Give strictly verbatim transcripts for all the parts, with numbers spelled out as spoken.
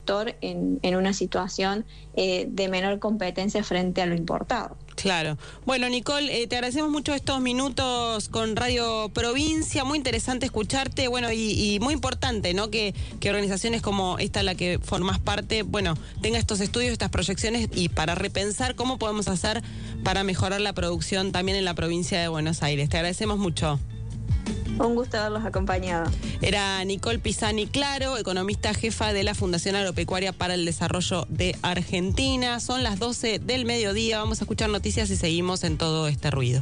sector en, en una situación eh, de menor competencia frente a lo importado. Claro. Bueno, Nicole, eh, te agradecemos mucho estos minutos con Radio Provincia, muy interesante escucharte, bueno, y, y muy importante, ¿no? Que, que organizaciones como esta, la que formás parte, bueno, tenga estos estudios, estas proyecciones y para repensar cómo podemos hacer para mejorar la producción también en la provincia de Buenos Aires. Te agradecemos mucho. Un gusto haberlos acompañado. Era Nicole Pisani Claro, economista jefa de la Fundación Agropecuaria para el Desarrollo de Argentina. Son las doce del mediodía, vamos a escuchar noticias y seguimos en todo este ruido.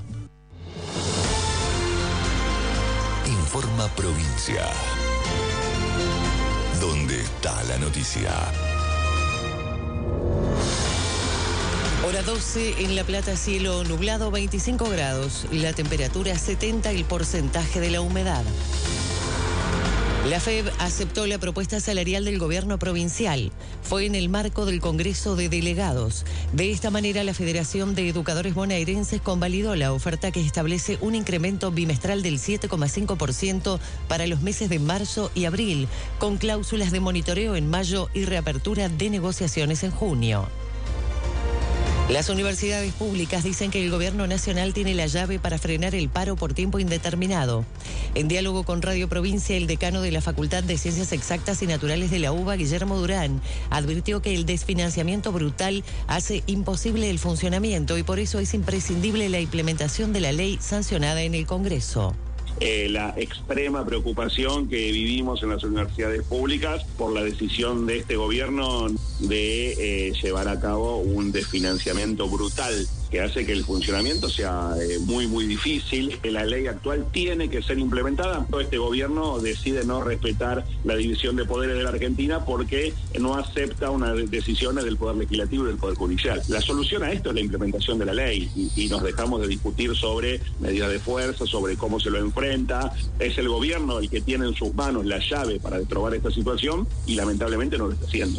Informa Provincia. ¿Dónde está la noticia? Hora doce, en La Plata, cielo nublado, veinticinco grados, la temperatura setenta, el porcentaje de la humedad. La F E B aceptó la propuesta salarial del gobierno provincial. Fue en el marco del Congreso de Delegados. De esta manera, la Federación de Educadores Bonaerenses convalidó la oferta que establece un incremento bimestral del siete coma cinco por ciento para los meses de marzo y abril, con cláusulas de monitoreo en mayo y reapertura de negociaciones en junio. Las universidades públicas dicen que el gobierno nacional tiene la llave para frenar el paro por tiempo indeterminado. En diálogo con Radio Provincia, el decano de la Facultad de Ciencias Exactas y Naturales de la UBA, Guillermo Durán, advirtió que el desfinanciamiento brutal hace imposible el funcionamiento y por eso es imprescindible la implementación de la ley sancionada en el Congreso. Eh, la extrema preocupación que vivimos en las universidades públicas por la decisión de este gobierno de eh, llevar a cabo un desfinanciamiento brutal que hace que el funcionamiento sea eh, muy, muy difícil. La ley actual tiene que ser implementada. Este gobierno decide no respetar la división de poderes de la Argentina porque no acepta unas decisiones del Poder Legislativo y del Poder Judicial. La solución a esto es la implementación de la ley y, y nos dejamos de discutir sobre medidas de fuerza, sobre cómo se lo enfrenta. Es el gobierno el que tiene en sus manos la llave para destrabar esta situación y lamentablemente no lo está haciendo.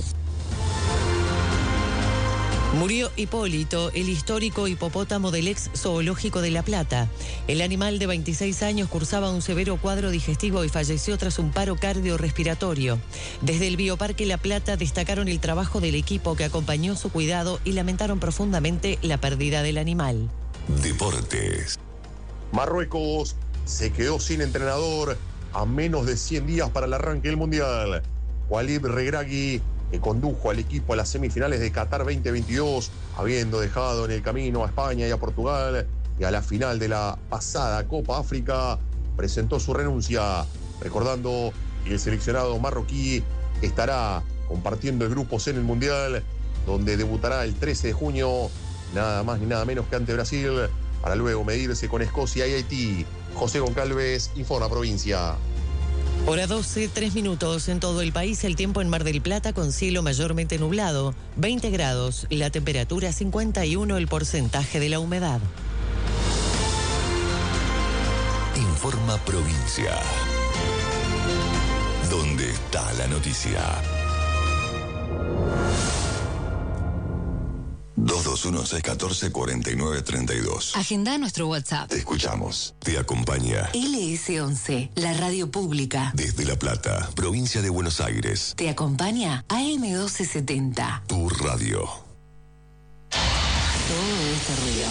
Murió Hipólito, el histórico hipopótamo del ex zoológico de La Plata. El animal de veintiséis años cursaba un severo cuadro digestivo y falleció tras un paro cardiorrespiratorio. Desde el Bioparque La Plata destacaron el trabajo del equipo que acompañó su cuidado y lamentaron profundamente la pérdida del animal. Deportes. Marruecos se quedó sin entrenador a menos de cien días para el arranque del Mundial. Walid Regragui, que condujo al equipo a las semifinales de Qatar veinte veintidós, habiendo dejado en el camino a España y a Portugal, y a la final de la pasada Copa África, presentó su renuncia, recordando que el seleccionado marroquí estará compartiendo el grupo C en el Mundial, donde debutará el trece de junio, nada más ni nada menos que ante Brasil, para luego medirse con Escocia y Haití. José Goncalves, Informa Provincia. Hora doce, tres minutos. En todo el país, el tiempo en Mar del Plata con cielo mayormente nublado, veinte grados, la temperatura cincuenta y uno, el porcentaje de la humedad. Informa Provincia. ¿Dónde está la noticia? dos dos uno, seis uno cuatro, cuatro nueve tres dos. Agenda nuestro WhatsApp. Te escuchamos. Te acompaña L S once, la radio pública. desde La Plata, provincia de Buenos Aires. Te acompaña A M doce setenta. Tu radio. Todo este ruido.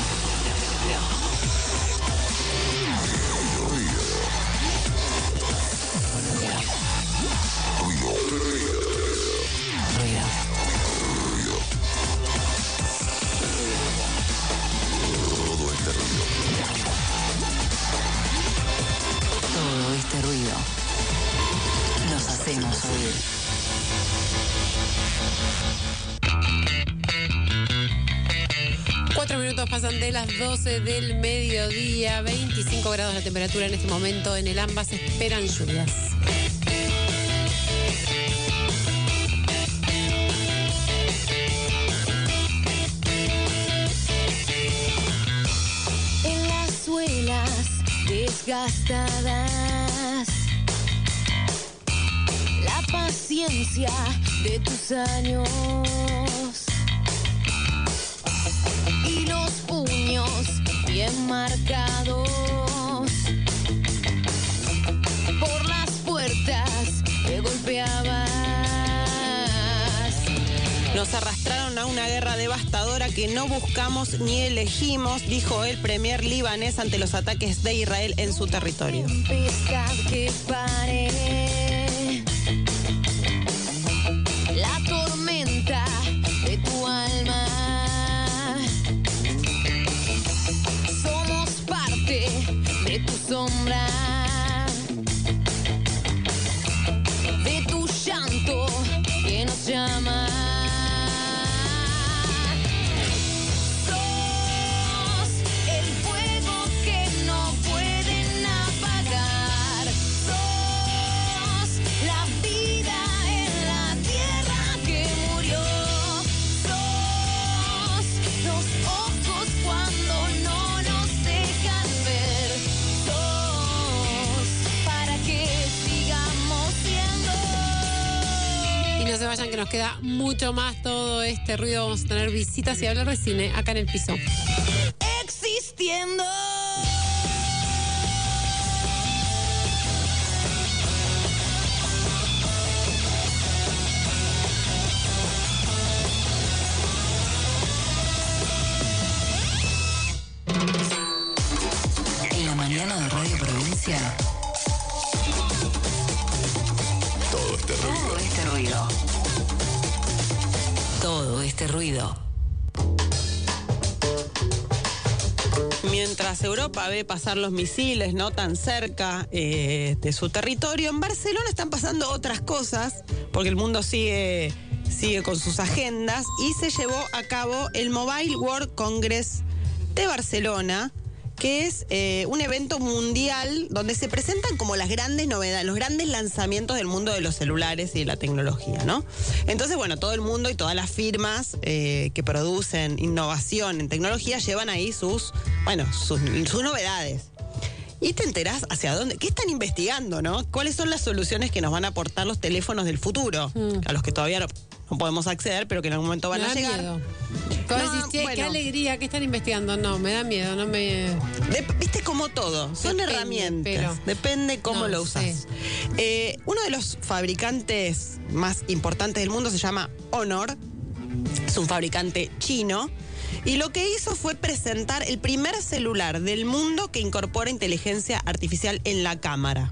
Todo este ruido. Nos hacemos oír. Cuatro minutos pasan de las doce del mediodía, veinticinco grados la temperatura en este momento. En el AMBA se esperan lluvias. En las suelas desgastadas, la paciencia de tus años y los puños bien marcados por las puertas que golpeabas. Nos arrastraron a una guerra devastadora que no buscamos ni elegimos, dijo el premier libanés ante los ataques de Israel en su territorio. Que pare la tormenta de tu alma. Somos parte de tu sombra, de tu llanto que nos llama. No se vayan, que nos queda mucho más todo este ruido. Vamos a tener visitas y hablar de cine acá en el piso. Existiendo. En la mañana de Radio Provincia. Todo este ruido. Todo este ruido. Todo este ruido. Mientras Europa ve pasar los misiles no tan cerca eh, de su territorio, en Barcelona están pasando otras cosas, porque el mundo sigue, sigue con sus agendas, y se llevó a cabo el Mobile World Congress de Barcelona, que es eh, un evento mundial donde se presentan como las grandes novedades, los grandes lanzamientos del mundo de los celulares y de la tecnología, ¿no? Entonces, bueno, todo el mundo y todas las firmas eh, que producen innovación en tecnología llevan ahí sus, bueno, sus, sus novedades. Y te enterás hacia dónde, qué están investigando, ¿no? ¿Cuáles son las soluciones que nos van a aportar los teléfonos del futuro? Mm. A los que todavía no, no podemos acceder, pero que en algún momento van me a da llegar. Miedo. ¿Cómo No, decís, che, bueno. qué alegría, qué están investigando? No, me da miedo, no me... De, Viste como todo, son Depende, herramientas, pero- depende cómo No, lo usas. sí. Eh, uno de los fabricantes más importantes del mundo se llama Honor, es un fabricante chino, y lo que hizo fue presentar el primer celular del mundo que incorpora inteligencia artificial en la cámara.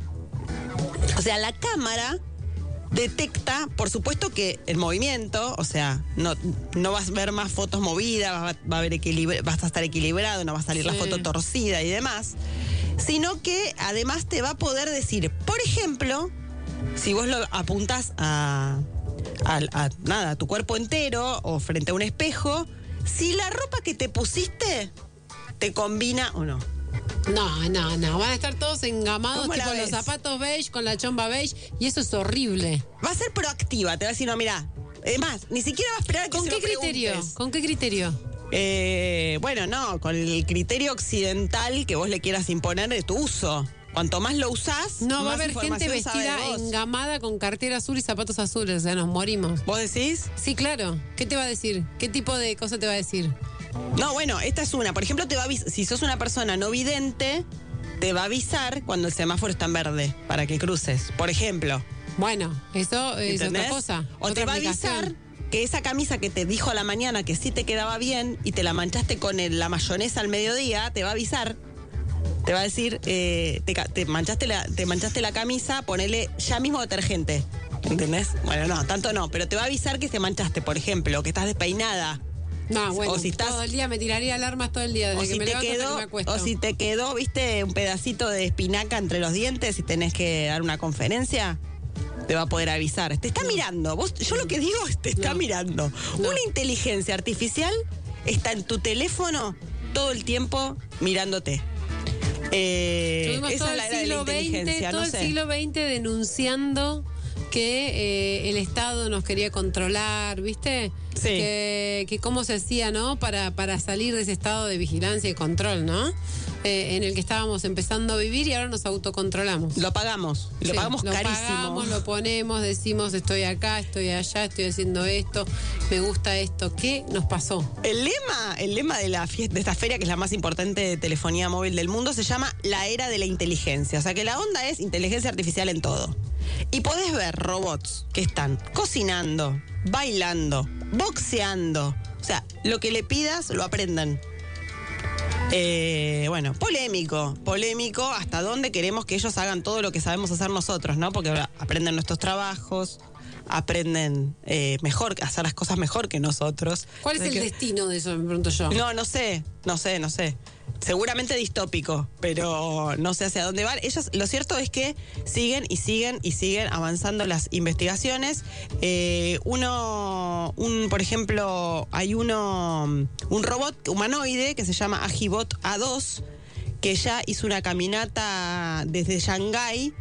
O sea, la cámara detecta, por supuesto, que el movimiento, o sea, no, no vas a ver más fotos movidas, va, va a haber equilibra, vas a estar equilibrado, no va a salir la Sí. foto torcida y demás, sino que además te va a poder decir, por ejemplo, si vos lo apuntás a, a, a nada, a tu cuerpo entero o frente a un espejo, si la ropa que te pusiste te combina o no. No, no, no, van a estar todos engamados, ¿Cómo la tipo ves? los zapatos beige con la chomba beige, y eso es horrible. Va a ser proactiva, te va a decir, no, mira, es más, ni siquiera va a esperar a que ¿Con se qué lo criterio? preguntes. ¿Con qué criterio? Eh, bueno, no, con el criterio occidental que vos le quieras imponer de tu uso. Cuanto más lo usás, No, va a más haber gente información sabe vestida de vos. engamada con cartera azul y zapatos azules, o sea, nos morimos. ¿Vos decís? Sí, claro. ¿Qué te va a decir? ¿Qué tipo de cosa te va a decir? No, bueno, esta es una. Por ejemplo, te va a avis- si sos una persona no vidente, te va a avisar cuando el semáforo está en verde para que cruces. Por ejemplo. Bueno, eso es ¿Entendés? otra cosa. O otra te va a aplicación. avisar que esa camisa que te dijo a la mañana que sí te quedaba bien y te la manchaste con el- la mayonesa al mediodía, te va a avisar. Te va a decir, eh, te, ca- te manchaste la, te manchaste la camisa, ponele ya mismo detergente. ¿Entendés? Bueno, no, tanto no, pero te va a avisar que te manchaste, por ejemplo, que estás despeinada. No, bueno, O si estás- todo el día me tiraría alarmas todo el día, desde O que si, me te levanto hasta quedó, que me acuesto. o si te quedó, viste, un pedacito de espinaca entre los dientes y tenés que dar una conferencia, te va a poder avisar. Te está mirando. Vos, yo lo que digo es te está No. mirando. No. Una inteligencia artificial está en tu teléfono todo el tiempo mirándote. Eh, Tuvimos esa todo es el la era de la siglo veinte, inteligencia, todo no el sé. siglo veinte denunciando que eh, el Estado nos quería controlar, ¿viste? Sí. Que, que cómo se hacía, ¿no? Para, para salir de ese estado de vigilancia y control, ¿no? Eh, en el que estábamos empezando a vivir y ahora nos autocontrolamos. Lo pagamos. Y lo Sí, pagamos lo carísimo. pagamos, lo ponemos, decimos estoy acá, estoy allá, estoy haciendo esto, me gusta esto. ¿Qué nos pasó? El lema, el lema de la fiesta, de esta feria, que es la más importante de telefonía móvil del mundo, se llama la era de la inteligencia. O sea que la onda es inteligencia artificial en todo. Y podés ver robots que están cocinando, bailando, boxeando. O sea, lo que le pidas lo aprenden. Eh, bueno, polémico, polémico hasta dónde queremos que ellos hagan todo lo que sabemos hacer nosotros, ¿no? Porque ahora aprenden nuestros trabajos, aprenden eh, mejor, hacer las cosas mejor que nosotros. ¿Cuál es el que... destino de eso, me pregunto yo? No, no sé, no sé, no sé. Seguramente distópico, pero no sé hacia dónde van. Ellos, lo cierto es que siguen y siguen y siguen avanzando las investigaciones. Eh, uno, un, por ejemplo, hay uno, un robot humanoide que se llama Agibot A dos, que ya hizo una caminata desde Shanghái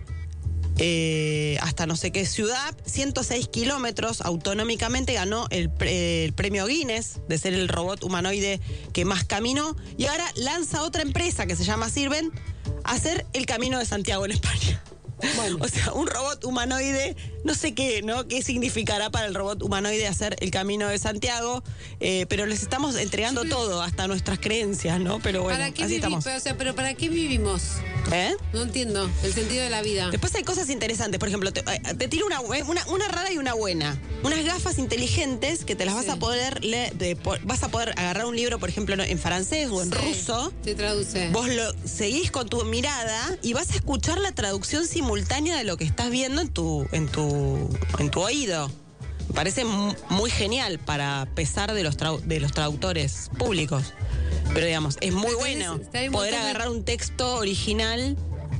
Eh, hasta no sé qué ciudad, ciento seis kilómetros autonómicamente, ganó el, pre, el premio Guinness de ser el robot humanoide que más caminó, y ahora lanza otra empresa que se llama Sirven a hacer el Camino de Santiago en España. Bueno. O sea, un robot humanoide, no sé qué, ¿no? ¿Qué significará para el robot humanoide hacer el Camino de Santiago? Eh, pero les estamos entregando todo, hasta nuestras creencias, ¿no? Pero bueno, ¿Para qué así vivi- estamos. Pero, o sea, pero ¿para qué vivimos? ¿Eh? No entiendo el sentido de la vida. Después hay cosas interesantes, por ejemplo, te, te tiro una, una, una rara y una buena. Unas gafas inteligentes que te las vas Sí. a poder leer, de, po- vas a poder agarrar un libro, por ejemplo, en francés o en Sí, ruso. te traduce. Vos lo seguís con tu mirada y vas a escuchar la traducción simultánea de lo que estás viendo en tu, en tu, en tu oído. Me parece mu- muy genial para pesar de los, trau- de los traductores públicos. Pero digamos, es muy Pero bueno tenés- hay un poder montón de- agarrar un texto original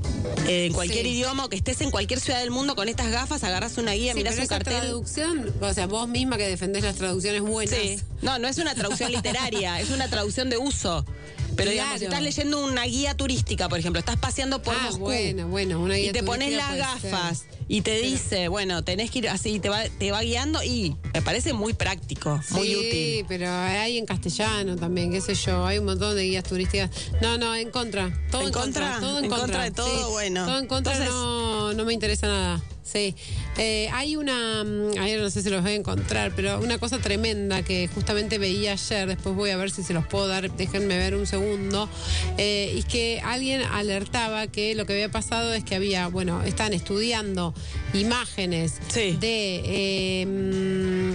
eh, en cualquier Sí. idioma, o que estés en cualquier ciudad del mundo con estas gafas, agarras una guía, Sí, mirás pero un esa cartel. traducción, o sea, vos misma que defendés las traducciones buenas. Sí. No, no es una traducción literaria, es una traducción de uso. Pero digamos, si Claro. estás leyendo una guía turística, por ejemplo, estás paseando por Ah, Moscú, bueno, bueno, una guía y te pones turística las puede gafas ser. y te Pero- dice, bueno, tenés que ir así, te va, te va guiando, y me parece muy práctico, muy Sí, útil. pero hay en castellano también, qué sé yo, hay un montón de guías turísticas. No, no, en contra, todo ¿En en, contra? todo en, ¿En contra. contra de todo? Sí, Bueno. Todo en contra, Entonces- no, no me interesa nada. Sí. Eh, hay una, mm, ayer no sé si los voy a encontrar, pero una cosa tremenda que justamente veía ayer, después voy a ver si se los puedo dar, déjenme ver un segundo, eh, y que alguien alertaba que lo que había pasado es que había, bueno, estaban estudiando imágenes Sí. de... eh, mm,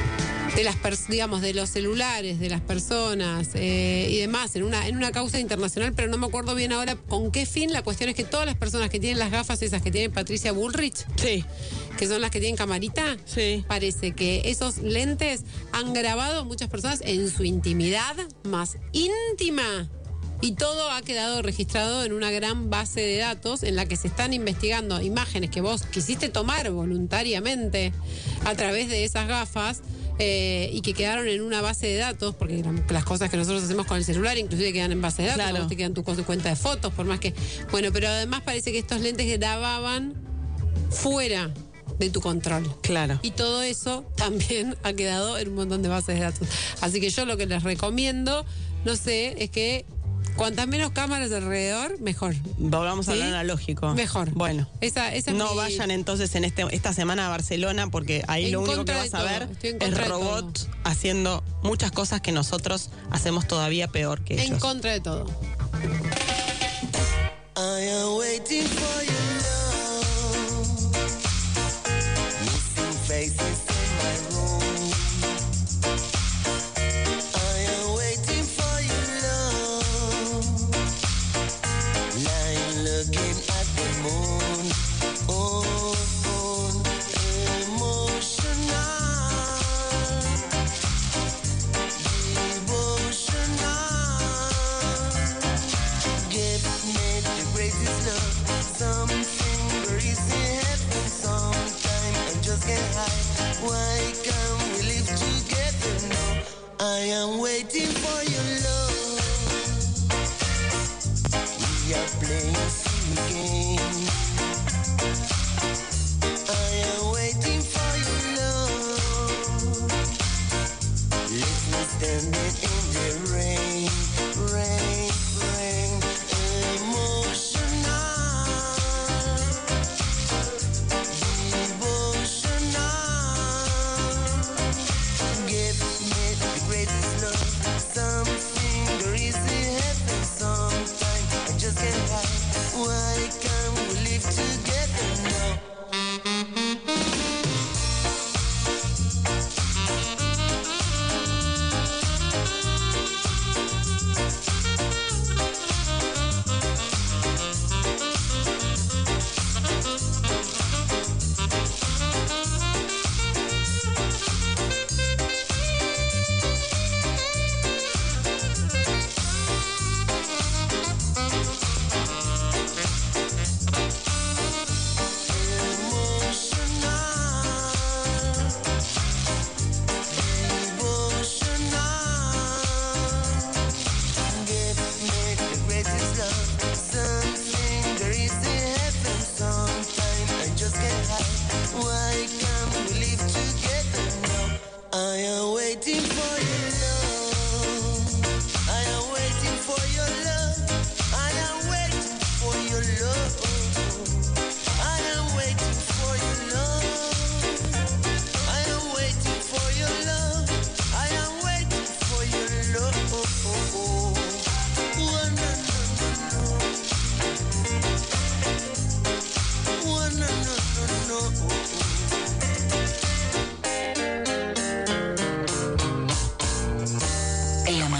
de las pers- digamos de los celulares de las personas eh, y demás en una en una causa internacional, pero no me acuerdo bien ahora con qué fin. La cuestión es que todas las personas que tienen las gafas esas que tiene Patricia Bullrich, Sí, que son las que tienen camarita, sí. parece que esos lentes han grabado a muchas personas en su intimidad más íntima. Y todo ha quedado registrado en una gran base de datos en la que se están investigando imágenes que vos quisiste tomar voluntariamente a través de esas gafas. Eh, y que quedaron en una base de datos, porque las cosas que nosotros hacemos con el celular inclusive quedan en base de datos, Claro. vos te quedan tu cu- cuenta de fotos, por más que... Bueno, pero además parece que estos lentes grababan fuera de tu control. Claro. Y todo eso también ha quedado en un montón de bases de datos. Así que yo lo que les recomiendo, no sé, es que cuantas menos cámaras alrededor, mejor. Volvamos a ¿Sí? hablar analógico. Mejor. Bueno. Esa, esa es No mi- vayan entonces en este esta semana a Barcelona, porque ahí En lo único que contra vas de a todo, ver estoy en es contra de robots haciendo muchas cosas que nosotros hacemos todavía peor que En ellos. contra de todo. I am waiting for your love. Missing faces in my room. I am waiting for your love. Lying looking at the moon. Oh, oh, emotional. Devotional. Give me the greatest love, something very easy happen sometime and just get high. Why can't we live together now? I am waiting for your love. We are playing silly games. I am waiting for your love. Let me stand it in the rain, rain, rain, emotional, devotional. Give me the greatest love, something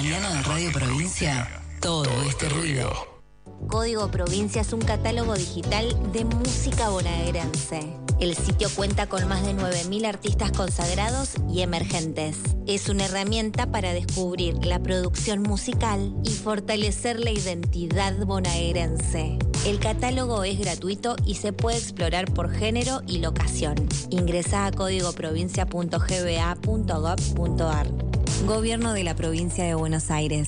mañana de Radio Provincia, todo este ruido. Código Provincia es un catálogo digital de música bonaerense. El sitio cuenta con más de nueve mil artistas consagrados y emergentes. Es una herramienta para descubrir la producción musical y fortalecer la identidad bonaerense. El catálogo es gratuito y se puede explorar por género y locación. Ingresá a código provincia punto g b a punto gov punto a r. Gobierno de la Provincia de Buenos Aires.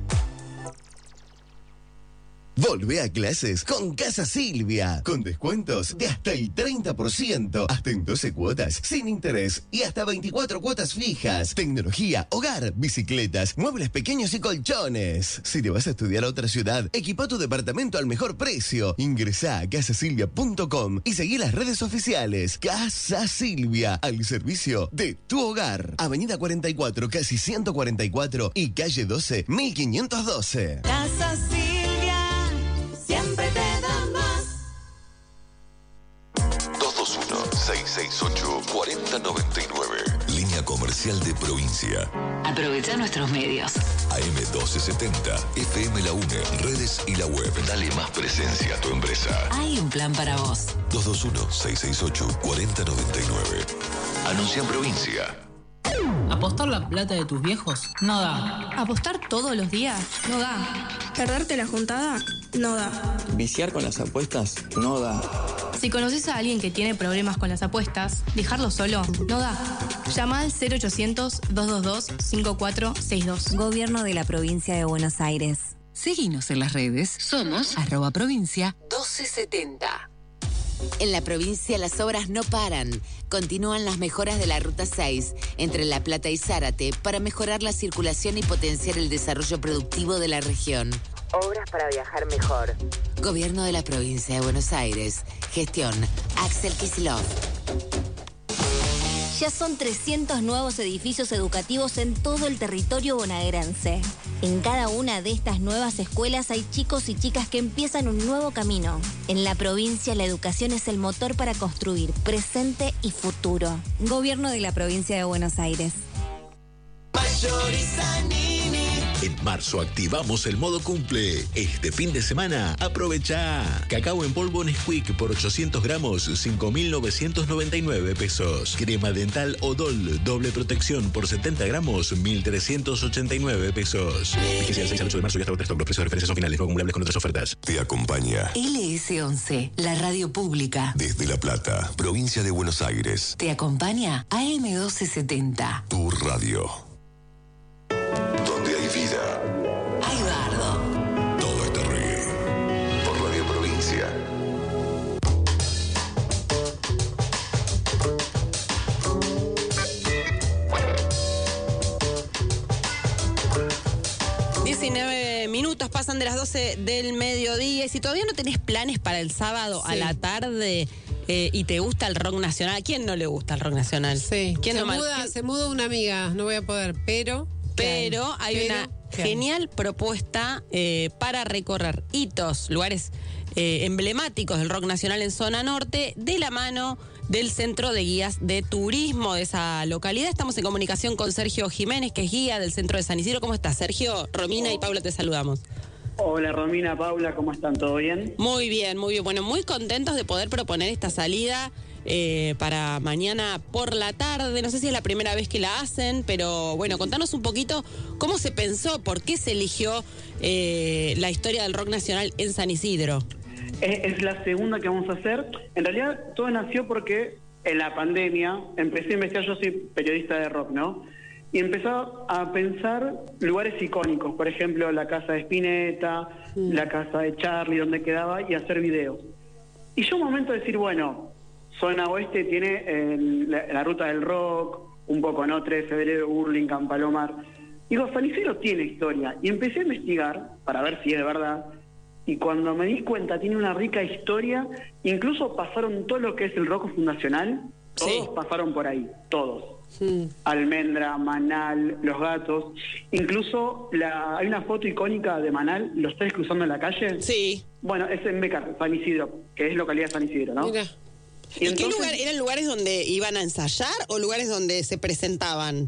Volvé a clases con Casa Silvia, con descuentos de hasta el treinta por ciento, hasta en doce cuotas, sin interés y hasta veinticuatro cuotas fijas. Tecnología, hogar, bicicletas, muebles pequeños y colchones. Si te vas a estudiar a otra ciudad, equipa tu departamento al mejor precio. Ingresá a casa silvia punto com y seguí las redes oficiales. Casa Silvia, al servicio de tu hogar. Avenida cuarenta y cuatro, casi ciento cuarenta y cuatro y calle doce, mil quinientos doce. Casa Silvia. Siempre te da más. dos dos uno, seis seis ocho, cuatro cero nueve nueve. Línea comercial de Provincia. Aprovecha nuestros medios. A M doce setenta, F M La UNE, redes y la web. Dale más presencia a tu empresa. Hay un plan para vos. dos dos uno, seis seis ocho, cuatro cero nueve nueve. Anuncia en Provincia. ¿Apostar la plata de tus viejos? No da. ¿Apostar todos los días? No da. ¿Perderte la juntada? No da. ¿Viciar con las apuestas? No da. Si conoces a alguien que tiene problemas con las apuestas, dejarlo solo no da. Llama al cero ochocientos, dos dos dos, cinco cuatro seis dos. Gobierno de la Provincia de Buenos Aires. Seguinos en las redes. Somos arroba provincia doce setenta. En la provincia las obras no paran. Continúan las mejoras de la Ruta seis entre La Plata y Zárate para mejorar la circulación y potenciar el desarrollo productivo de la región. Obras para viajar mejor. Gobierno de la Provincia de Buenos Aires. Gestión Axel Kicillof. Ya son trescientos nuevos edificios educativos en todo el territorio bonaerense. En cada una de estas nuevas escuelas hay chicos y chicas que empiezan un nuevo camino. En la provincia, la educación es el motor para construir presente y futuro. Gobierno de la Provincia de Buenos Aires. En marzo activamos el modo cumple. Este fin de semana, aprovecha. Cacao en polvo Nesquik por ochocientos gramos, cinco mil novecientos noventa y nueve pesos. Crema dental Odol, doble protección por setenta gramos, mil trescientos ochenta y nueve pesos. Vigencia del seis al ocho de marzo y hasta otros Los precios de referencia son finales, no acumulables con otras ofertas. Te acompaña L S once, la radio pública. desde La Plata, Provincia de Buenos Aires. Te acompaña A M doce setenta. Tu radio. Donde hay vida, Hay bardo. todo este ruido. Por Radio Provincia. diecinueve minutos pasan de las doce del mediodía. Y si todavía no tenés planes para el sábado Sí. a la tarde eh, y te gusta el rock nacional, ¿a quién no le gusta el rock nacional? Sí. ¿Quién se, no mal- muda, quién- se muda una amiga, no voy a poder, pero... Pero hay Pero, una ¿qué hay? genial propuesta eh, para recorrer hitos, lugares eh, emblemáticos del rock nacional en zona norte, de la mano del Centro de Guías de Turismo de esa localidad. Estamos en comunicación con Sergio Jiménez, que es guía del Centro de San Isidro. ¿Cómo estás, Sergio? Romina y Paula, te saludamos. Hola Romina, Paula, ¿cómo están? ¿Todo bien? Muy bien, muy bien. Bueno, muy contentos de poder proponer esta salida eh, para mañana por la tarde. No sé si es la primera vez que la hacen, pero bueno, contanos un poquito cómo se pensó, por qué se eligió eh, la historia del rock nacional en San Isidro. Es, es la segunda que vamos a hacer. En realidad todo nació porque en la pandemia empecé a investigar, yo soy periodista de rock, ¿no? Y empecé a pensar lugares icónicos, por ejemplo, la casa de Spinetta, mm. la casa de Charlie, donde quedaba, y hacer videos. Y yo un momento de decir, bueno, zona oeste tiene eh, la, la ruta del rock, un poco, ¿no? tres de febrero, Hurlingham, Palomar. Digo, San Isidro tiene historia. Y empecé a investigar para ver si es verdad. Y cuando me di cuenta, tiene una rica historia. Incluso pasaron todo lo que es el rock fundacional. Todos sí. pasaron por ahí, todos. Sí. Almendra, Manal, Los Gatos. Incluso la, hay una foto icónica de Manal, ¿los estáis cruzando en la calle? Sí. Bueno, es en Becar, San Isidro, que es localidad de San Isidro, ¿no? Mira. ¿Y, ¿Y entonces, qué lugar? ¿Eran lugares donde iban a ensayar o lugares donde se presentaban?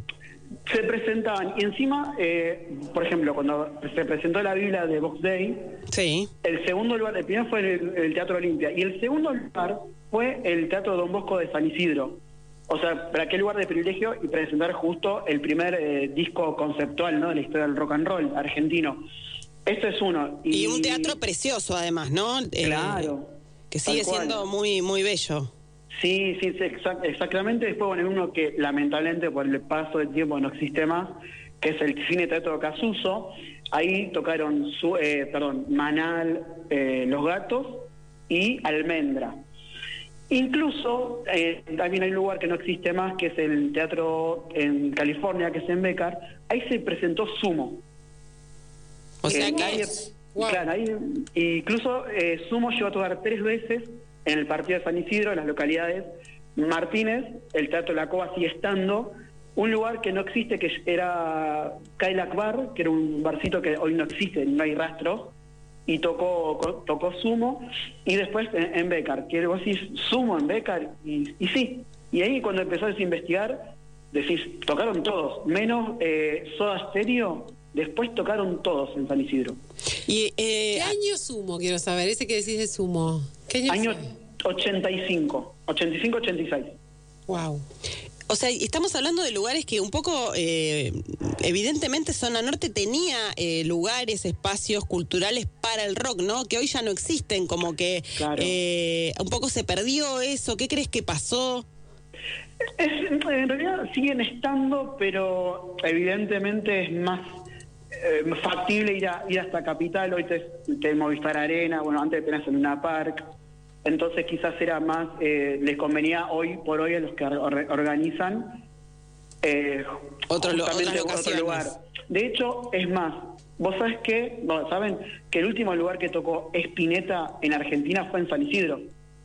se presentaban, y encima, eh, por ejemplo, cuando se presentó la Biblia de Box Day, sí. el segundo lugar, el primero fue el, el Teatro Olimpia, y el segundo lugar fue el Teatro Don Bosco de San Isidro. O sea, para qué lugar de privilegio y presentar justo el primer eh, disco conceptual, ¿no?, de la historia del rock and roll argentino. Esto es uno. Y, y un teatro precioso, además, ¿no? Claro. Eh, que sigue siendo muy, muy bello. Sí, sí, sí, exact, exactamente. Después, bueno, uno que lamentablemente por el paso del tiempo no existe más, que es el Cine Teatro Casuso. Ahí tocaron, su, eh, perdón, Manal, eh, Los Gatos y Almendra. Incluso, eh, también hay un lugar que no existe más, que es el teatro en California, que es en Becar. Ahí se presentó Sumo. O sea eh, que... Ahí, wow. Claro, ahí, incluso eh, Sumo llegó a tocar tres veces en el partido de San Isidro, en las localidades Martínez. El Teatro La Cova sigue estando. Un lugar que no existe, que era Cadillac Bar, que era un barcito que hoy no existe, no hay rastro, y tocó tocó Sumo. Y después en, en Becar, que vos decís Sumo en Becar, y, y sí. Y ahí cuando empezás a investigar, decís, tocaron todos, menos eh, Soda Stereo. Después tocaron todos en San Isidro. Y, eh, ¿Qué año Sumo? Quiero saber, ese que decís de Sumo. ¿Qué año? Año ochenta y cinco, ochenta y cinco, ochenta y seis. Wow. O sea, estamos hablando de lugares que un poco, eh, evidentemente, Zona Norte tenía eh, lugares, espacios culturales para el rock, ¿no? Que hoy ya no existen, como que claro. eh, un poco se perdió eso. ¿Qué crees que pasó? Es, en realidad siguen estando, pero evidentemente es más eh, factible ir, a, ir hasta Capital. Hoy te, te Movistar Arena, bueno, antes tenías en Luna Park. Entonces quizás era más, eh, les convenía hoy por hoy a los que or, organizan eh, otro, justamente otro lugar. De hecho, es más, vos sabés que, no, saben que el último lugar que tocó Spinetta en Argentina fue en San Isidro.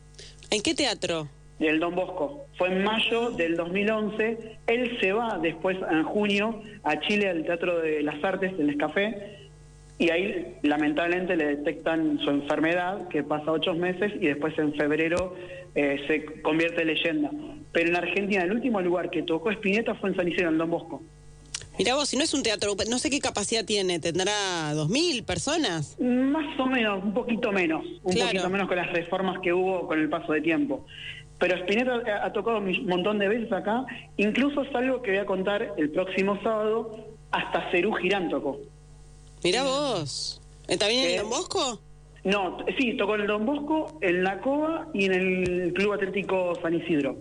¿En qué teatro? El Don Bosco. Fue en mayo del dos mil once. Él se va después, en junio, a Chile, al Teatro de las Artes, en Escafé, y ahí lamentablemente le detectan su enfermedad, que pasa ocho meses, y después en febrero eh, se convierte en leyenda. Pero en Argentina, el último lugar que tocó Spinetta fue en San Isidro, en Don Bosco. Mirá vos, si no es un teatro, no sé qué capacidad tiene, ¿tendrá dos mil personas? Más o menos, un poquito menos, un claro. poquito menos con las reformas que hubo con el paso de tiempo. Pero Spinetta ha tocado un montón de veces acá, incluso es algo que voy a contar el próximo sábado, hasta Cerú Girán tocó. Mirá vos, ¿también en el Don Bosco? No, sí, tocó en el Don Bosco, en La Cova y en el Club Atlético San Isidro.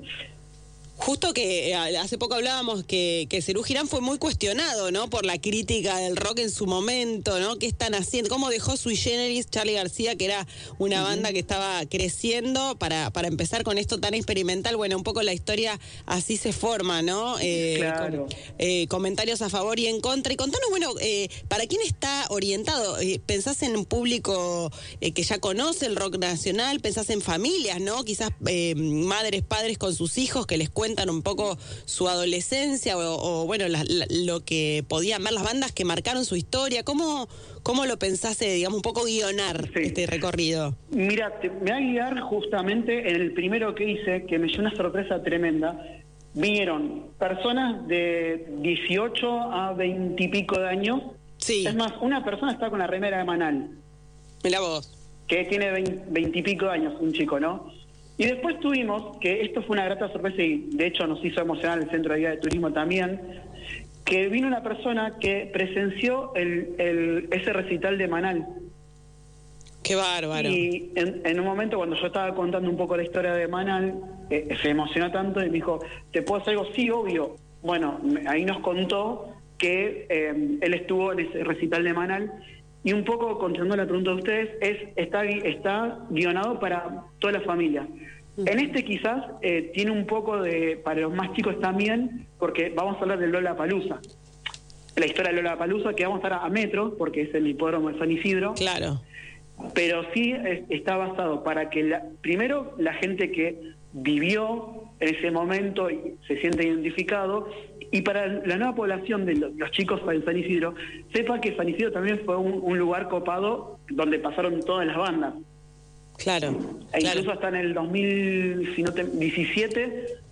Justo que hace poco hablábamos que, que Cerú Girán fue muy cuestionado, ¿no? Por la crítica del rock en su momento, ¿no? ¿Qué están haciendo? ¿Cómo dejó Sui Generis, Charly García, que era una uh-huh. banda que estaba creciendo, para, para empezar con esto tan experimental? Bueno, un poco la historia así se forma, ¿no? Eh, claro. Com- eh, comentarios a favor y en contra. Y contanos, bueno, eh, ¿para quién está orientado? Eh, ¿Pensás en un público eh, que ya conoce el rock nacional? ¿Pensás en familias, ¿no? Quizás eh, madres, padres con sus hijos que les cuentan un poco su adolescencia o, o bueno, la, la, lo que podían ver las bandas que marcaron su historia. ¿Cómo, cómo lo pensaste, digamos, un poco guionar sí. este recorrido? Mira, te, me voy a guiar justamente en el primero que hice, que me dio una sorpresa tremenda. Vinieron personas de dieciocho a veinte y pico de años. Sí. Es más, una persona está con la remera de Manal. Mirá vos. Que tiene veinte y pico de años, un chico, ¿no? Y después tuvimos, que esto fue una grata sorpresa y de hecho nos hizo emocionar el Centro de Guía de Turismo también, que vino una persona que presenció el, el ese recital de Manal. ¡Qué bárbaro! Y en, en un momento cuando yo estaba contando un poco la historia de Manal, eh, se emocionó tanto y me dijo, ¿te puedo hacer algo? Sí, obvio. Bueno, ahí nos contó que eh, él estuvo en ese recital de Manal. Y un poco, contestando la pregunta de ustedes, es está está guionado para toda la familia. Uh-huh. En este quizás eh, tiene un poco de, para los más chicos también, porque vamos a hablar de Lollapalooza. La historia de Lollapalooza, que vamos a estar a metros, porque es el hipódromo de San Isidro. Claro. Pero sí es, está basado para que, la, primero, la gente que vivió en ese momento y se siente identificado, y para la nueva población de los chicos de San Isidro, sepa que San Isidro también fue un, un lugar copado donde pasaron todas las bandas. Claro. E claro. incluso hasta en el dos mil diecisiete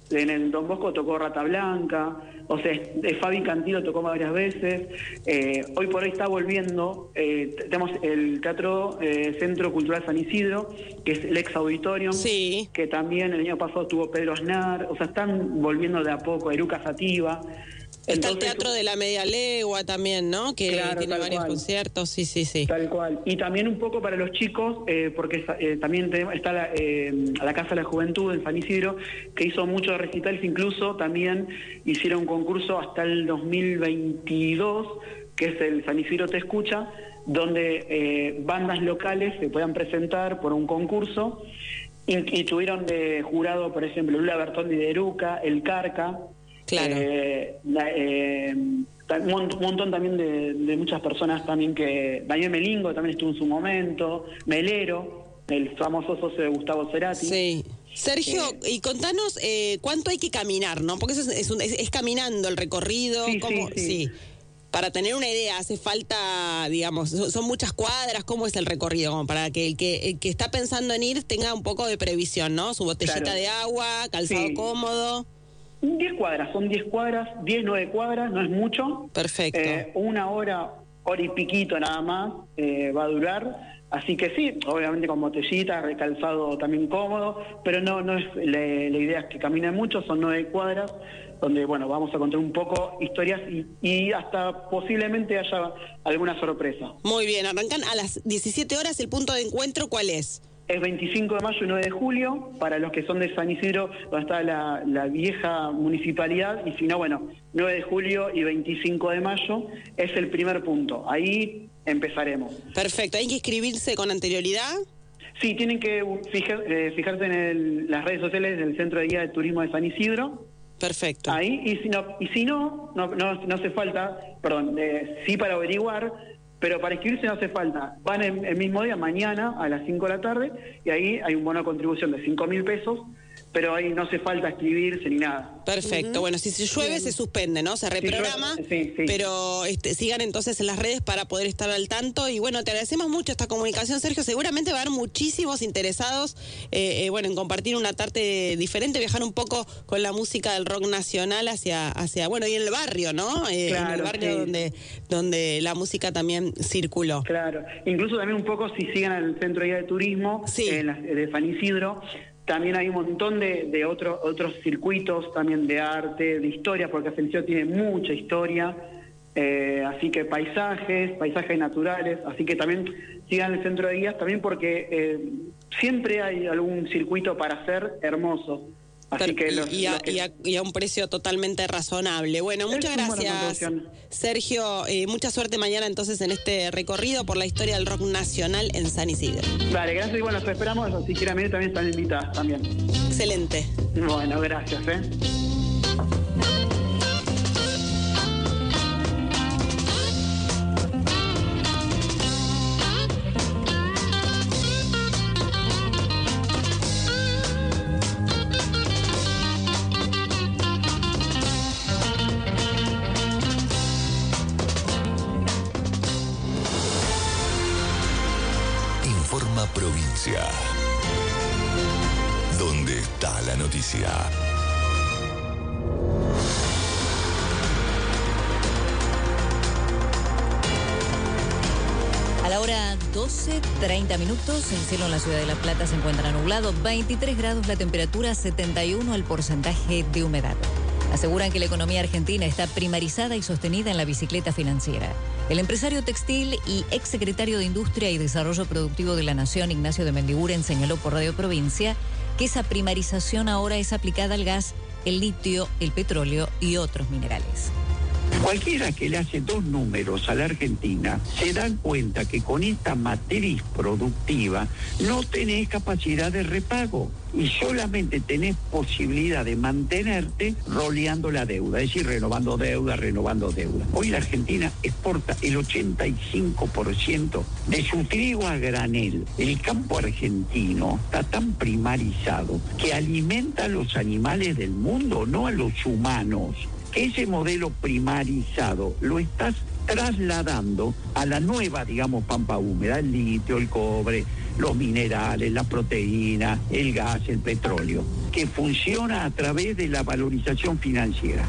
En el Don Bosco tocó Rata Blanca, o sea, es- Fabi Cantilo tocó varias veces. Eh, hoy por hoy está volviendo, eh, tenemos el Teatro eh, Centro Cultural San Isidro, que es el ex Auditorium, que también el año pasado tuvo Pedro Aznar, o sea, están volviendo de a poco, Eruca Sativa. Está el Teatro de la Media Legua también, ¿no? Que Claro, tiene tal varios cual. conciertos, sí, sí, sí. Tal cual. Y también un poco para los chicos, eh, porque eh, también tenemos- está la, eh, la Casa de la Juventud en San Isidro, que hizo muchos recitales, incluso también hicieron un concurso hasta el dos mil veintidós, que es el San Isidro Te Escucha, donde eh, bandas locales se puedan presentar por un concurso, y, y tuvieron de jurado, por ejemplo, Lula Bertondi de Eruca, El Carca, Claro. eh, la- eh, ta- un mont- un montón también de, de muchas personas también que... Daniel Melingo también estuvo en su momento, Melero, el famoso socio de Gustavo Cerati. Sí. Sergio, y contanos eh, cuánto hay que caminar, ¿no? Porque eso es, es, un- es- es caminando el recorrido. Sí, ¿cómo? sí, sí. Para tener una idea, hace falta, digamos, son son muchas cuadras, ¿cómo es el recorrido? Como para que el que el que está pensando en ir tenga un poco de previsión, ¿no? Su botellita Claro. de agua, calzado Sí. cómodo. diez cuadras, son diez cuadras, diez, nueve cuadras, no es mucho. Perfecto. Eh, una hora, hora y piquito nada más eh, va a durar. Así que sí, obviamente con botellita, recalzado también cómodo, pero no no es la, la idea es que caminen mucho, son nueve cuadras, donde bueno, vamos a contar un poco historias y, y hasta posiblemente haya alguna sorpresa. Muy bien, arrancan a las diecisiete horas. ¿El punto de encuentro cuál es? Es veinticinco de mayo y nueve de julio, para los que son de San Isidro, donde está la, la vieja municipalidad, y si no, bueno, nueve de julio y veinticinco de mayo es el primer punto. Ahí empezaremos. Perfecto, ¿hay que inscribirse con anterioridad? Sí, tienen que fijar- eh, fijarse en el- las redes sociales del Centro de Guía de Turismo de San Isidro. Perfecto. Ahí, y si no, y si no, no, no, no hace falta, perdón, eh, sí para averiguar, pero para inscribirse no hace falta. Van el, el mismo día, mañana, a las cinco de la tarde, y ahí hay un bono de contribución de cinco mil pesos, pero ahí no hace falta inscribirse ni nada. Perfecto, bueno, si se llueve Bien. se suspende, ¿no? Se reprograma, Si llueve, sí, sí. pero este, sigan entonces en las redes para poder estar al tanto. Y bueno, te agradecemos mucho esta comunicación, Sergio. Seguramente va a haber muchísimos interesados eh, eh, bueno, en compartir una tarde diferente, viajar un poco con la música del rock nacional hacia, hacia bueno, y en el barrio, ¿no? Eh, en el Claro, barrio sí. donde, donde la música también circuló. Claro, incluso también un poco si siguen al Centro de Guía de Turismo en la- de San Isidro, también hay un montón de, de otro- otros circuitos también de arte, de historia, porque San Isidro tiene mucha historia, eh, así que paisajes, paisajes naturales, así que también sigan el Centro de Guías, también porque eh, siempre hay algún circuito para hacer hermoso. Así que los- y, a, los que- y a- y a un precio totalmente razonable. Bueno, muchas Es una buena gracias, conclusión. Sergio. Eh, mucha suerte mañana entonces en este recorrido por la historia del rock nacional en San Isidro. Dale, gracias y bueno, los esperamos, si quieren venir también están invitadas también. Excelente. Bueno, gracias, ¿eh? Informa Provincia. ¿Dónde está la noticia? A la hora doce, treinta minutos, el cielo en la ciudad de La Plata se encuentra nublado, veintitrés grados la temperatura, setenta y uno el porcentaje de humedad. Aseguran que la economía argentina está primarizada y sostenida en la bicicleta financiera. El empresario textil y exsecretario de Industria y Desarrollo Productivo de la Nación, Ignacio de Mendiguren, señaló por Radio Provincia que esa primarización ahora es aplicada al gas, el litio, el petróleo y otros minerales. Cualquiera que le hace dos números a la Argentina se dan cuenta que con esta matriz productiva no tenés capacidad de repago y solamente tenés posibilidad de mantenerte roleando la deuda, es decir, renovando deuda, renovando deuda. Hoy la Argentina exporta el ochenta y cinco por ciento de su trigo a granel. El campo argentino está tan primarizado que alimenta a los animales del mundo, no a los humanos. Ese modelo primarizado lo estás trasladando a la nueva, digamos, pampa húmeda, el litio, el cobre, los minerales, la proteína, el gas, el petróleo, que funciona a través de la valorización financiera.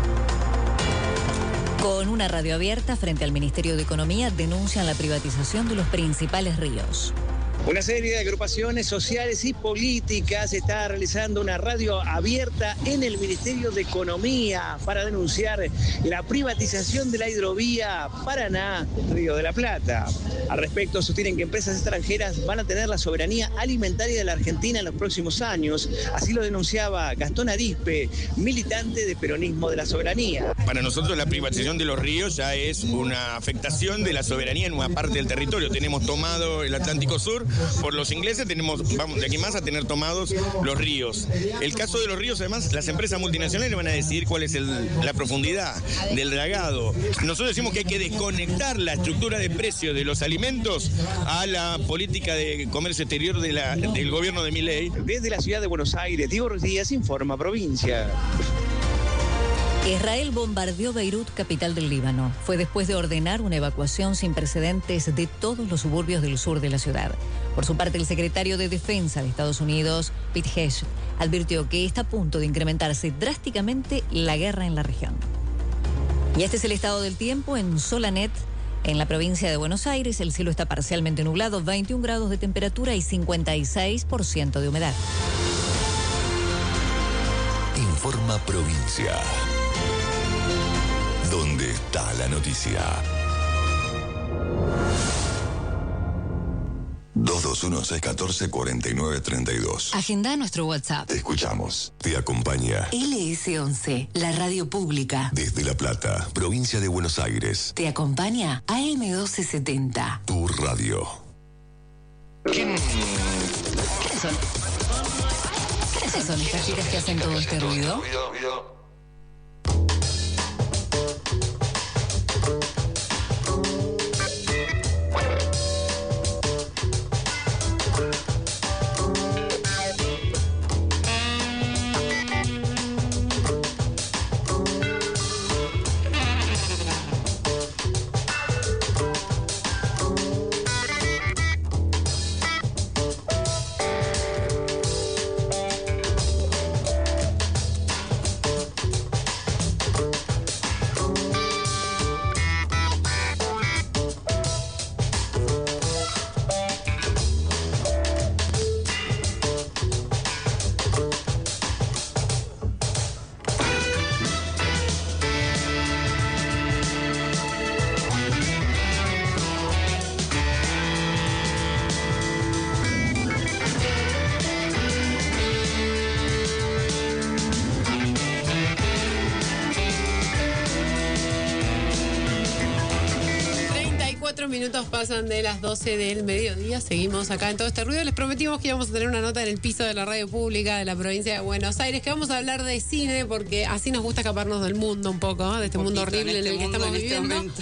Con una radio abierta frente al Ministerio de Economía denuncian la privatización de los principales ríos. Una serie de agrupaciones sociales y políticas está realizando una radio abierta en el Ministerio de Economía para denunciar la privatización de la hidrovía Paraná-Río de la Plata. Al respecto, sostienen que empresas extranjeras van a tener la soberanía alimentaria de la Argentina en los próximos años. Así lo denunciaba Gastón Arispe, militante de Peronismo de la Soberanía. Para nosotros la privatización de los ríos ya es una afectación de la soberanía en una parte del territorio. Tenemos tomado el Atlántico Sur por los ingleses, tenemos, vamos de aquí más a tener tomados los ríos. El caso de los ríos, además, las empresas multinacionales van a decidir cuál es el, la profundidad del dragado. Nosotros decimos que hay que desconectar la estructura de precios de los alimentos a la política de comercio exterior de la, del gobierno de Milei. Desde la ciudad de Buenos Aires, Diego Díaz informa Provincia. Israel bombardeó Beirut, capital del Líbano. Fue después de ordenar una evacuación sin precedentes de todos los suburbios del sur de la ciudad. Por su parte, el secretario de Defensa de Estados Unidos, Pete Hegseth, advirtió que está a punto de incrementarse drásticamente la guerra en la región. Y este es el estado del tiempo en Solanet. En la provincia de Buenos Aires, el cielo está parcialmente nublado, veintiún grados de temperatura y cincuenta y seis por ciento de humedad. Informa Provincia. ¿Dónde está la noticia? dos dos uno, seis uno cuatro, cuatro nueve tres dos. Agenda nuestro WhatsApp. Te escuchamos. Te acompaña L S once, la radio pública. desde La Plata, provincia de Buenos Aires. Te acompaña A M doce setenta. Tu radio. ¿Quiénes son? ¿Quiénes son estas chicas que hacen todo este ruido? Minutos pasan de las doce del mediodía. Seguimos acá en Todo Este Ruido. Les prometimos que íbamos a tener una nota en el piso de la radio pública de la provincia de Buenos Aires, que vamos a hablar de cine, porque así nos gusta escaparnos del mundo un poco, ¿eh? De este mundo horrible en, este en el que mundo, estamos viviendo. Este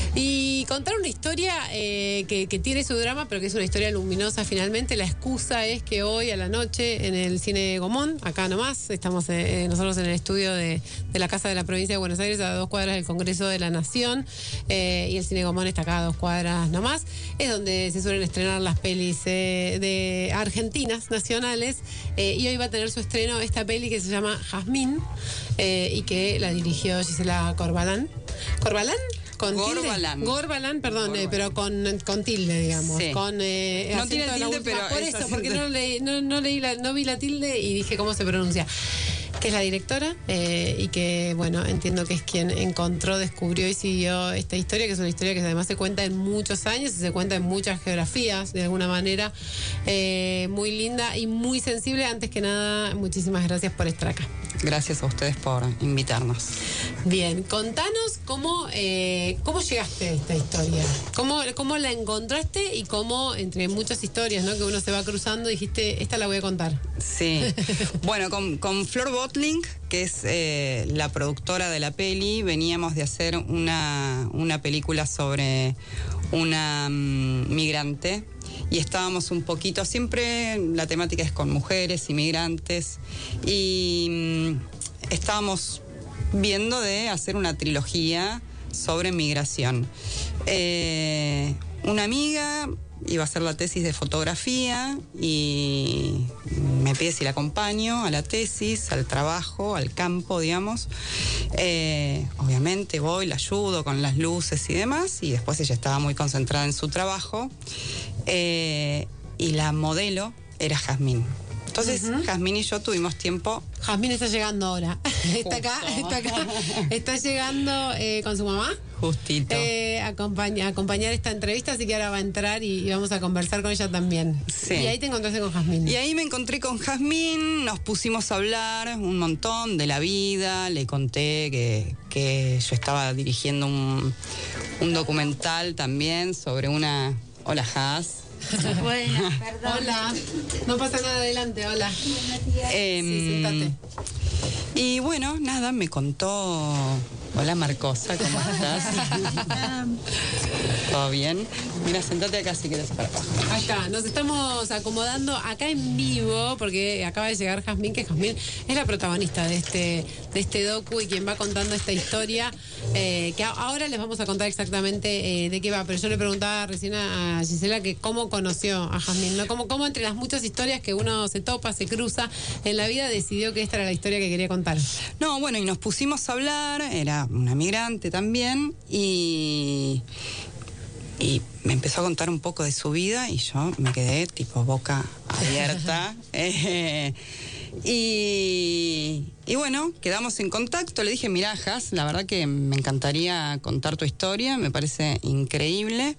y contar una historia eh, que, que tiene su drama, pero que es una historia luminosa finalmente. La excusa es que hoy a la noche en el Cine Gomón, acá nomás, estamos eh, nosotros en el estudio de, de la Casa de la Provincia de Buenos Aires, a dos cuadras del Congreso de la Nación, eh, y el Cine Gomón está acá a dos cuadras nomás. Es donde se suelen estrenar las pelis eh, de argentinas, nacionales, eh, y hoy va a tener su estreno esta peli que se llama Jazmín, eh, y que la dirigió Gisela Corbalán. ¿Corbalán? Con Gorbalán. Tilde. Gorbalán, perdón, Gorbalán. Eh, pero con, con tilde, digamos. Sí. Con, eh, no tiene tilde, pero por eso, porque no, leí, no, no, leí la, no vi la tilde y dije cómo se pronuncia. Que es la directora eh, y que, bueno, entiendo que es quien encontró, descubrió y siguió esta historia, que es una historia que además se cuenta en muchos años y se cuenta en muchas geografías, de alguna manera, eh, muy linda y muy sensible. Antes que nada, muchísimas gracias por estar acá. Gracias a ustedes por invitarnos. Bien, contanos cómo, eh, cómo llegaste a esta historia, cómo, cómo la encontraste y cómo, entre muchas historias, ¿no?, que uno se va cruzando, dijiste, esta la voy a contar. Sí, bueno, con, con Flor Botling, que es eh, la productora de la peli, veníamos de hacer una, una película sobre una um, migrante. Y estábamos un poquito, siempre la temática es con mujeres, inmigrantes, y mmm, estábamos viendo de hacer una trilogía sobre migración. Eh, una amiga iba a hacer la tesis de fotografía y me pide si la acompaño a la tesis, al trabajo, al campo, digamos. Eh, obviamente voy, la ayudo con las luces y demás, y después ella estaba muy concentrada en su trabajo. Eh, y la modelo era Jazmín. Entonces, uh-huh. Jazmín y yo tuvimos tiempo. Jazmín está llegando ahora. Está acá, está acá. Está llegando eh, con su mamá. Justito. Eh, acompaña, acompañar esta entrevista, así que ahora va a entrar y, y vamos a conversar con ella también. Sí. Y ahí te encontraste con Jazmín. Y ahí me encontré con Jazmín, nos pusimos a hablar un montón de la vida, le conté que, que yo estaba dirigiendo un, un documental también sobre una... Hola, Jaz. Buenas, perdón. Hola. No pasa nada, adelante, hola. Eh, sí, siéntate. Y bueno, nada, me contó... Hola, Marcosa, ¿cómo estás? ¿Todo bien? Mira, sentate acá si quieres para abajo. Acá, nos estamos acomodando acá en vivo, porque acaba de llegar Jazmín, que Jazmín es la protagonista de este, de este docu y quien va contando esta historia, eh, que ahora les vamos a contar exactamente eh, de qué va, pero yo le preguntaba recién a Gisela que cómo conoció a Jazmín, ¿no? Cómo, cómo entre las muchas historias que uno se topa, se cruza en la vida, decidió que esta era la historia que quería contar. No, bueno, y nos pusimos a hablar, era una migrante también, y, y me empezó a contar un poco de su vida y yo me quedé tipo boca abierta. eh, y, y bueno, quedamos en contacto, le dije, mirá, Jaz, la verdad que me encantaría contar tu historia, me parece increíble.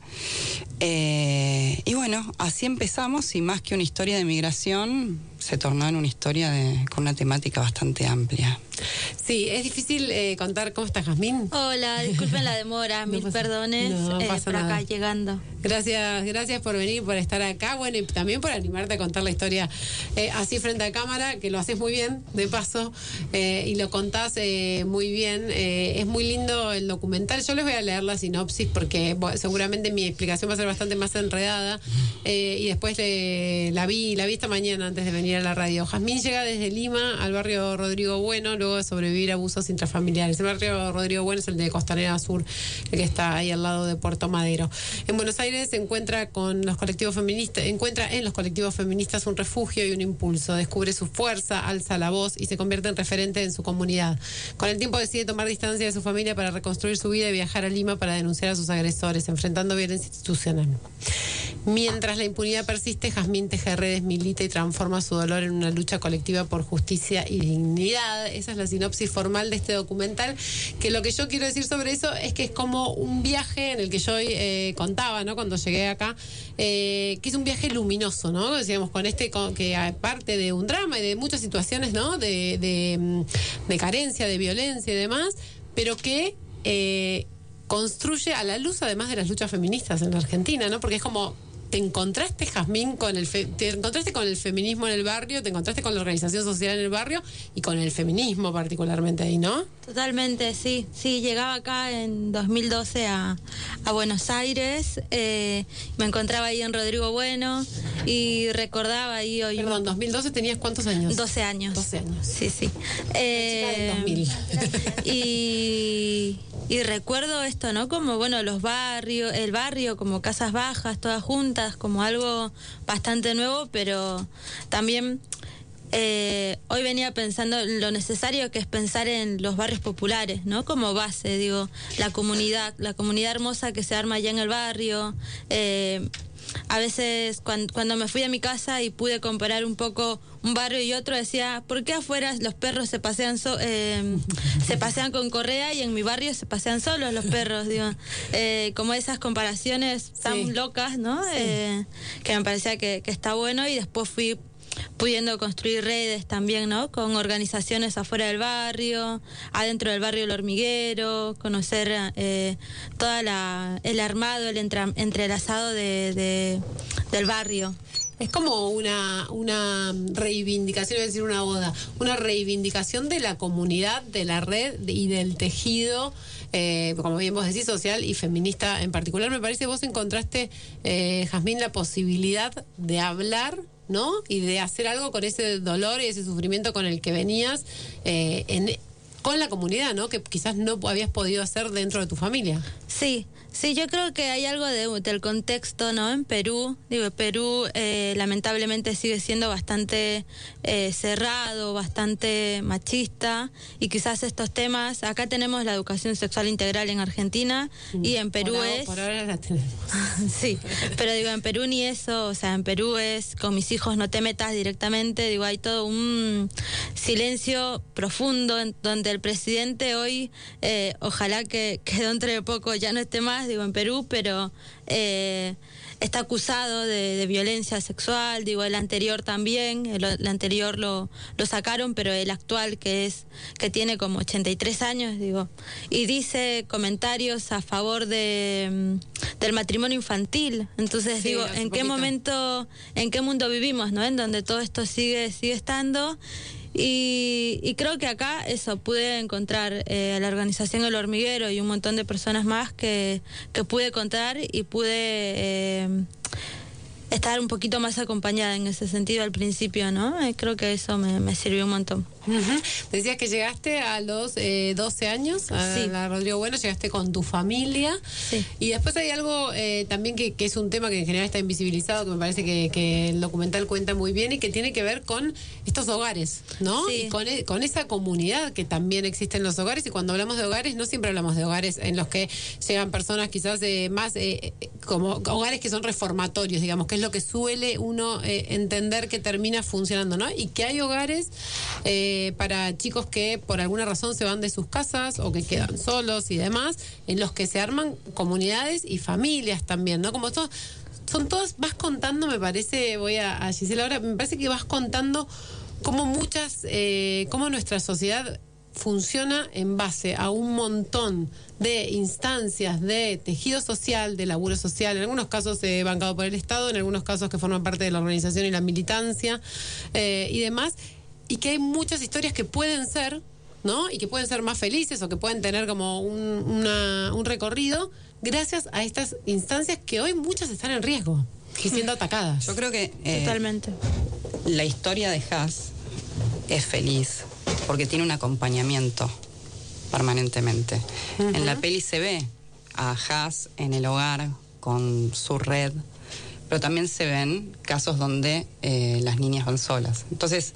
Eh, y bueno, así empezamos, y más que una historia de migración, se tornó en una historia de, con una temática bastante amplia. Sí, es difícil eh, contar. ¿Cómo está Jazmín? Hola, disculpen la demora, mil no pasa, perdones no eh, pasa por nada. acá llegando. Gracias, gracias por venir, por estar acá, bueno, y también por animarte a contar la historia eh, así frente a cámara, que lo haces muy bien, de paso, eh, y lo contás eh, muy bien. Eh, es muy lindo el documental. Yo les voy a leer la sinopsis porque bueno, seguramente mi explicación va a ser bastante más enredada, eh, y después eh, la vi, la vi esta mañana antes de venir a la radio. Jazmín llega desde Lima al barrio Rodrigo Bueno, luego de sobrevivir a abusos intrafamiliares. El barrio Rodrigo Bueno es el de Costanera Sur, el que está ahí al lado de Puerto Madero. En Buenos Aires se encuentra con los colectivos feministas, encuentra en los colectivos feministas un refugio y un impulso. Descubre su fuerza, alza la voz y se convierte en referente en su comunidad. Con el tiempo decide tomar distancia de su familia para reconstruir su vida y viajar a Lima para denunciar a sus agresores, enfrentando violencia institucional. Mientras la impunidad persiste, Jazmín teje redes, milita y transforma su dolor en una lucha colectiva por justicia y dignidad. Esa es la sinopsis formal de este documental, que lo que yo quiero decir sobre eso es que es como un viaje en el que yo eh, contaba, ¿no? Cuando llegué acá, eh, que es un viaje luminoso, ¿no? Decíamos, con este, con, que aparte de un drama y de muchas situaciones, ¿no? De, de, de carencia, de violencia y demás, pero que eh, construye a la luz, además de las luchas feministas en la Argentina, ¿no? Porque es como... ¿Te encontraste, Jazmín, con el fe, te encontraste con el feminismo en el barrio, te encontraste con la organización social en el barrio y con el feminismo particularmente ahí, ¿no? Totalmente, sí. Sí, llegaba acá en dos mil doce a, a Buenos Aires, eh, me encontraba ahí en Rodrigo Bueno y recordaba ahí hoy... Perdón, ¿dos mil doce tenías cuántos años? doce años. doce años. Sí, sí. Eh, chica del dos mil. Y... Y recuerdo esto, ¿no? Como, bueno, los barrios, el barrio, como casas bajas, todas juntas, como algo bastante nuevo, pero también eh, hoy venía pensando en lo necesario que es pensar en los barrios populares, ¿no? Como base, digo, la comunidad, la comunidad hermosa que se arma allá en el barrio. Eh, a veces cuando, cuando me fui a mi casa y pude comparar un poco un barrio y otro, decía, ¿por qué afuera los perros se pasean so, eh, se pasean con correa y en mi barrio se pasean solos los perros? Digo, eh, como esas comparaciones tan sí. locas, ¿no? Sí. Eh, que me parecía que, que está bueno, y después fui pudiendo construir redes también, ¿no? Con organizaciones afuera del barrio, adentro del barrio El Hormiguero, conocer eh, toda la el armado, el entre, entrelazado de, de, del barrio. Es como una, una reivindicación, es decir, una oda, una reivindicación de la comunidad, de la red y del tejido, eh, como bien vos decís, social y feminista en particular. Me parece que vos encontraste, eh, Jazmín, la posibilidad de hablar, ¿no? Y de hacer algo con ese dolor y ese sufrimiento con el que venías, eh, en con la comunidad, ¿no? Que quizás no habías podido hacer dentro de tu familia. Sí, sí, yo creo que hay algo de, del contexto, ¿no? En Perú, digo, Perú eh, lamentablemente sigue siendo bastante eh, cerrado, bastante machista, y quizás estos temas, acá tenemos la educación sexual integral en Argentina, mm. y en Perú por es... Ahora, por ahora la tenemos. Sí, pero digo, en Perú ni eso, o sea, en Perú es, con mis hijos no te metas directamente, digo, hay todo un silencio profundo en donde el presidente hoy, eh, ojalá que, que dentro de poco ya no esté más, digo, en Perú, pero eh, está acusado de, de violencia sexual, digo, el anterior también, el, el anterior lo, lo sacaron, pero el actual, que es que tiene como ochenta y tres años, digo, y dice comentarios a favor de del matrimonio infantil. Entonces, sí, digo, ¿en qué momento, en qué mundo vivimos, ¿no? En donde todo esto sigue, sigue estando. Y, y creo que acá eso pude encontrar eh, a la organización El Hormiguero y un montón de personas más que, que pude contar y pude eh, estar un poquito más acompañada en ese sentido al principio, ¿no? Eh, creo que eso me, me sirvió un montón. Uh-huh. Decías que llegaste a los eh, doce años a sí. la Rodrigo Bueno, llegaste con tu familia, sí. y después hay algo eh, también que, que es un tema que en general está invisibilizado, que me parece que, que el documental cuenta muy bien y que tiene que ver con estos hogares, ¿no? Sí. Y con, con esa comunidad que también existe en los hogares, y cuando hablamos de hogares no siempre hablamos de hogares en los que llegan personas quizás eh, más eh, como hogares que son reformatorios, digamos, que es lo que suele uno eh, entender que termina funcionando, ¿no? Y que hay hogares eh, para chicos que por alguna razón se van de sus casas o que quedan solos y demás, en los que se arman comunidades y familias también, ¿no? Como todos, son todos, vas contando, me parece, voy a, a Gisela ahora, me parece que vas contando cómo muchas, eh, cómo nuestra sociedad funciona en base a un montón de instancias de tejido social, de laburo social, en algunos casos eh, bancado por el Estado, en algunos casos que forman parte de la organización y la militancia eh, y demás, y que hay muchas historias que pueden ser, ¿no? Y que pueden ser más felices o que pueden tener como un, una, un recorrido gracias a estas instancias que hoy muchas están en riesgo y siendo atacadas. Yo creo que eh, totalmente la historia de Haas es feliz porque tiene un acompañamiento permanentemente. Uh-huh. En la peli se ve a Haas en el hogar con su red, pero también se ven casos donde eh, las niñas van solas. Entonces,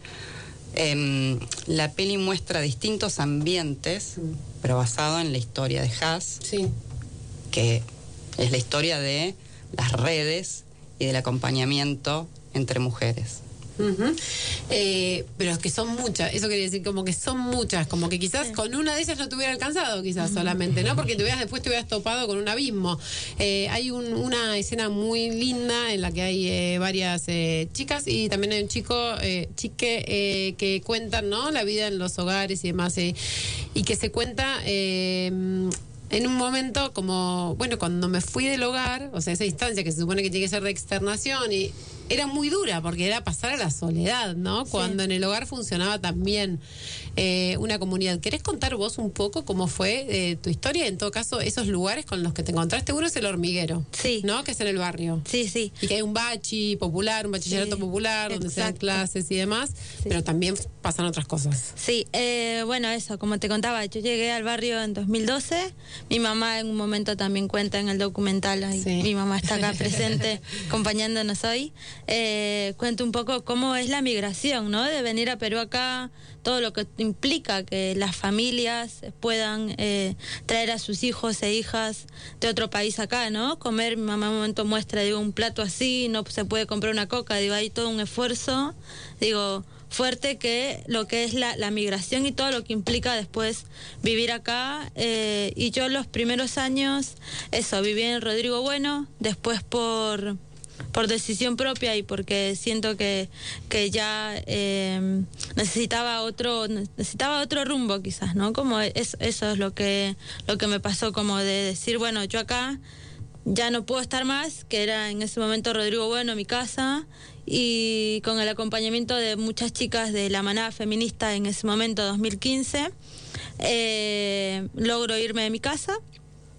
eh, la peli muestra distintos ambientes, pero basado en la historia de Haas, sí. que es la historia de las redes y del acompañamiento entre mujeres. Uh-huh. eh, pero es que son muchas, eso quería decir, como que son muchas, como que quizás sí. con una de ellas no te hubiera alcanzado, quizás uh-huh. solamente, ¿no? Porque te hubieras, después te hubieras topado con un abismo. Eh, hay un, una escena muy linda en la que hay eh, varias eh, chicas y también hay un chico, eh, chique, eh, que cuentan, ¿no? La vida en los hogares y demás, eh, y que se cuenta eh, en un momento como, bueno, cuando me fui del hogar, o sea, esa instancia que se supone que tiene que ser de externación, y era muy dura porque era pasar a la soledad, ¿no? Sí. Cuando en el hogar funcionaba también eh, una comunidad. ¿Querés contar vos un poco cómo fue eh, tu historia? En todo caso, esos lugares con los que te encontraste. Uno es el Hormiguero, sí, ¿no? Que es en el barrio. Sí, sí. Y que hay un bachi popular, un bachillerato sí, popular, donde exacto. se dan clases y demás, sí. pero también pasan otras cosas. Sí, eh, bueno, eso, como te contaba, yo llegué al barrio en dos mil doce. Mi mamá en un momento también cuenta en el documental, ahí, sí. mi mamá está acá presente acompañándonos hoy. Eh, cuento un poco cómo es la migración, ¿no? De venir a Perú acá, todo lo que implica que las familias puedan eh, traer a sus hijos e hijas de otro país acá, ¿no? Comer, mi mamá en un momento muestra, digo, un plato así, no se puede comprar una coca, digo, hay todo un esfuerzo, digo, fuerte, que lo que es la, la migración y todo lo que implica después vivir acá. Eh, y yo los primeros años, eso, viví en Rodrigo Bueno, después por... por decisión propia y porque siento que, que ya eh, necesitaba otro necesitaba otro rumbo quizás, ¿no? Como es, eso es lo que lo que me pasó, como de decir, bueno, yo acá ya no puedo estar más, que era en ese momento Rodrigo Bueno, mi casa, y con el acompañamiento de muchas chicas de la manada feminista en ese momento, dos mil quince, eh, logro irme de mi casa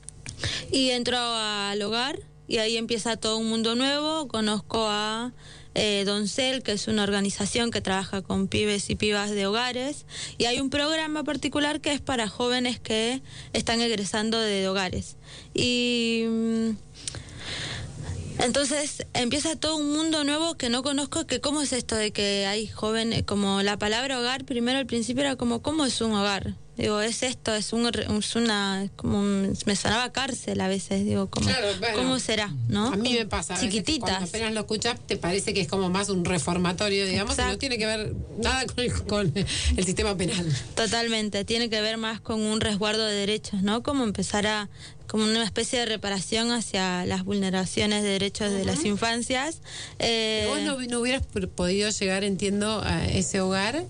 y entro al hogar. Y ahí empieza todo un mundo nuevo, conozco a eh, Doncel, que es una organización que trabaja con pibes y pibas de hogares, y hay un programa particular que es para jóvenes que están egresando de hogares. Y mm, entonces empieza todo un mundo nuevo que no conozco, que cómo es esto de que hay jóvenes, como la palabra hogar, primero al principio era como, ¿cómo es un hogar? Digo, es esto, es, un, es una, como un, me sonaba cárcel a veces, digo, como, Claro, bueno, ¿cómo será? ¿No? A mí Como me pasa. a veces que chiquititas. Cuando apenas lo escuchas, te parece que es como más un reformatorio, digamos, y no tiene que ver nada con el, con el sistema penal. Totalmente, tiene que ver más con un resguardo de derechos, ¿no? Como empezar a, como una especie de reparación hacia las vulneraciones de derechos de las infancias. Eh, Vos no, no hubieras p- podido llegar, entiendo, a ese hogar,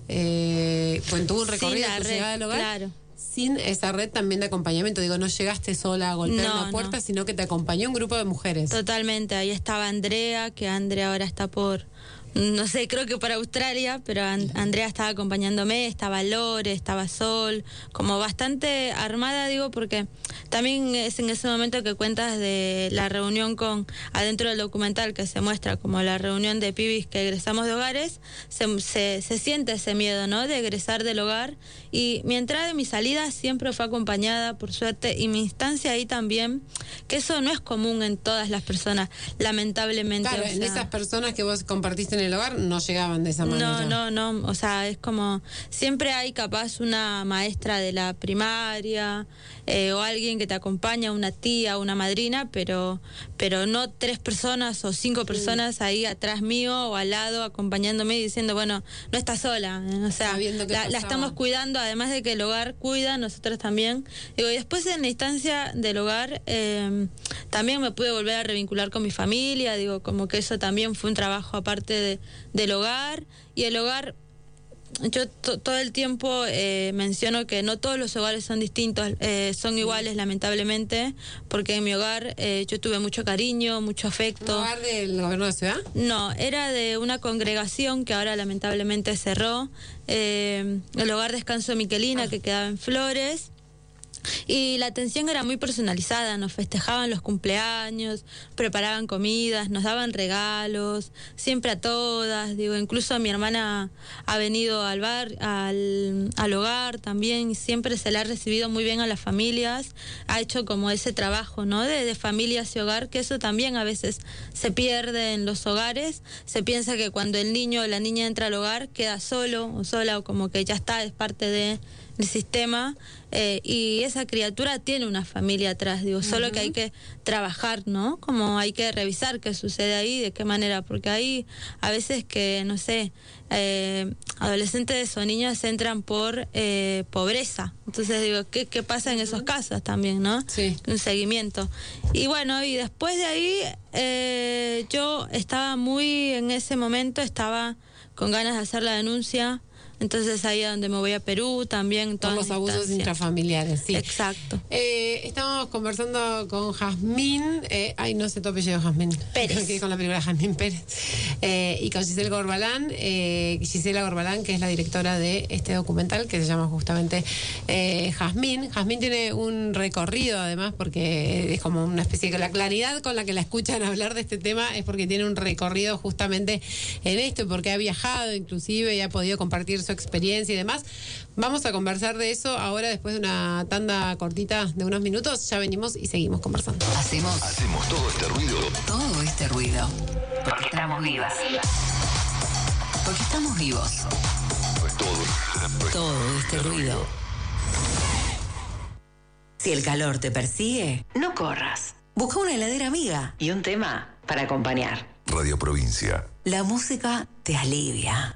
eh, cuando tuvo un sin recorrido la tu red, llegada al hogar, claro. sin esa red también de acompañamiento. Digo, no llegaste sola a golpear No, una puerta, no. sino que te acompañó un grupo de mujeres. Totalmente, ahí estaba Andrea, que Andrea ahora está por, no sé, creo que para Australia, pero An- Andrea estaba acompañándome, estaba Lore, estaba Sol, como bastante armada, digo, porque también es en ese momento que cuentas de la reunión con, adentro del documental que se muestra como la reunión de pibis que egresamos de hogares, se, se, se siente ese miedo, ¿no?, de egresar del hogar, y mi entrada y mi salida siempre fue acompañada, por suerte, y mi instancia ahí también, que eso no es común en todas las personas, lamentablemente. Claro, o en sea, esas personas que vos compartiste en el hogar no llegaban de esa manera. no, no, no, o sea, es como, siempre hay capaz una maestra de la primaria, eh, o alguien que te acompaña, una tía, una madrina, pero pero no tres personas o cinco personas ahí atrás mío o al lado acompañándome y diciendo, bueno, no estás sola, eh, o sea, Sabiendo qué la, la pasaba. estamos cuidando, además de que el hogar cuida, nosotros también. Digo, y después en la instancia del hogar, eh, también me pude volver a revincular con mi familia, digo, como que eso también fue un trabajo aparte de, del hogar, y el hogar, yo to- todo el tiempo eh, menciono que no todos los hogares son distintos, eh, son iguales lamentablemente, porque en mi hogar eh, yo tuve mucho cariño, mucho afecto. ¿Un hogar del gobierno de ciudad? No, era de una congregación que ahora lamentablemente cerró, eh, el Hogar Descanso Miquelina, que quedaba en Flores. Y la atención era muy personalizada, nos festejaban los cumpleaños, preparaban comidas, nos daban regalos, siempre a todas, digo, incluso mi hermana ha venido al bar, al, al hogar también, y siempre se le ha recibido muy bien a las familias, ha hecho como ese trabajo, ¿no?, de, de familias y hogar, que eso también a veces se pierde en los hogares, se piensa que cuando el niño o la niña entra al hogar queda solo o sola, o como que ya está, es parte de el sistema, eh, y esa criatura tiene una familia atrás, digo, solo Ujú. que hay que trabajar, ¿no? Como hay que revisar qué sucede ahí, de qué manera, porque hay a veces que, no sé, eh, adolescentes o niños entran por eh, pobreza, entonces digo, ¿qué, qué pasa en esos casos también, no? Sí. Un seguimiento. Y bueno, y después de ahí, eh, yo estaba muy, en ese momento, estaba con ganas de hacer la denuncia. Entonces ahí es donde me voy a Perú también. Por toda los la abusos instancia. intrafamiliares, sí. Exacto. Eh, estamos conversando con Jazmín, eh, ay, no sé tu apellido, Jazmín. Pérez. Me quedé con la película Jazmín Pérez. Eh, y con Gisela Gorbalán, eh, Gisela Gorbalán, que es la directora de este documental que se llama justamente eh, Jazmín. Jazmín tiene un recorrido, además, porque es como una especie de la claridad con la que la escuchan hablar de este tema es porque tiene un recorrido justamente en esto, porque ha viajado inclusive y ha podido compartir su experiencia y demás. Vamos a conversar de eso ahora después de una tanda cortita de unos minutos. Ya venimos y seguimos conversando. Hacemos, Hacemos todo este ruido. todo este ruido porque estamos vivas. Porque estamos vivos. Todo. Todo este ruido. Si el calor te persigue, no corras. Busca una heladera amiga y un tema para acompañar. Radio Provincia. La música te alivia.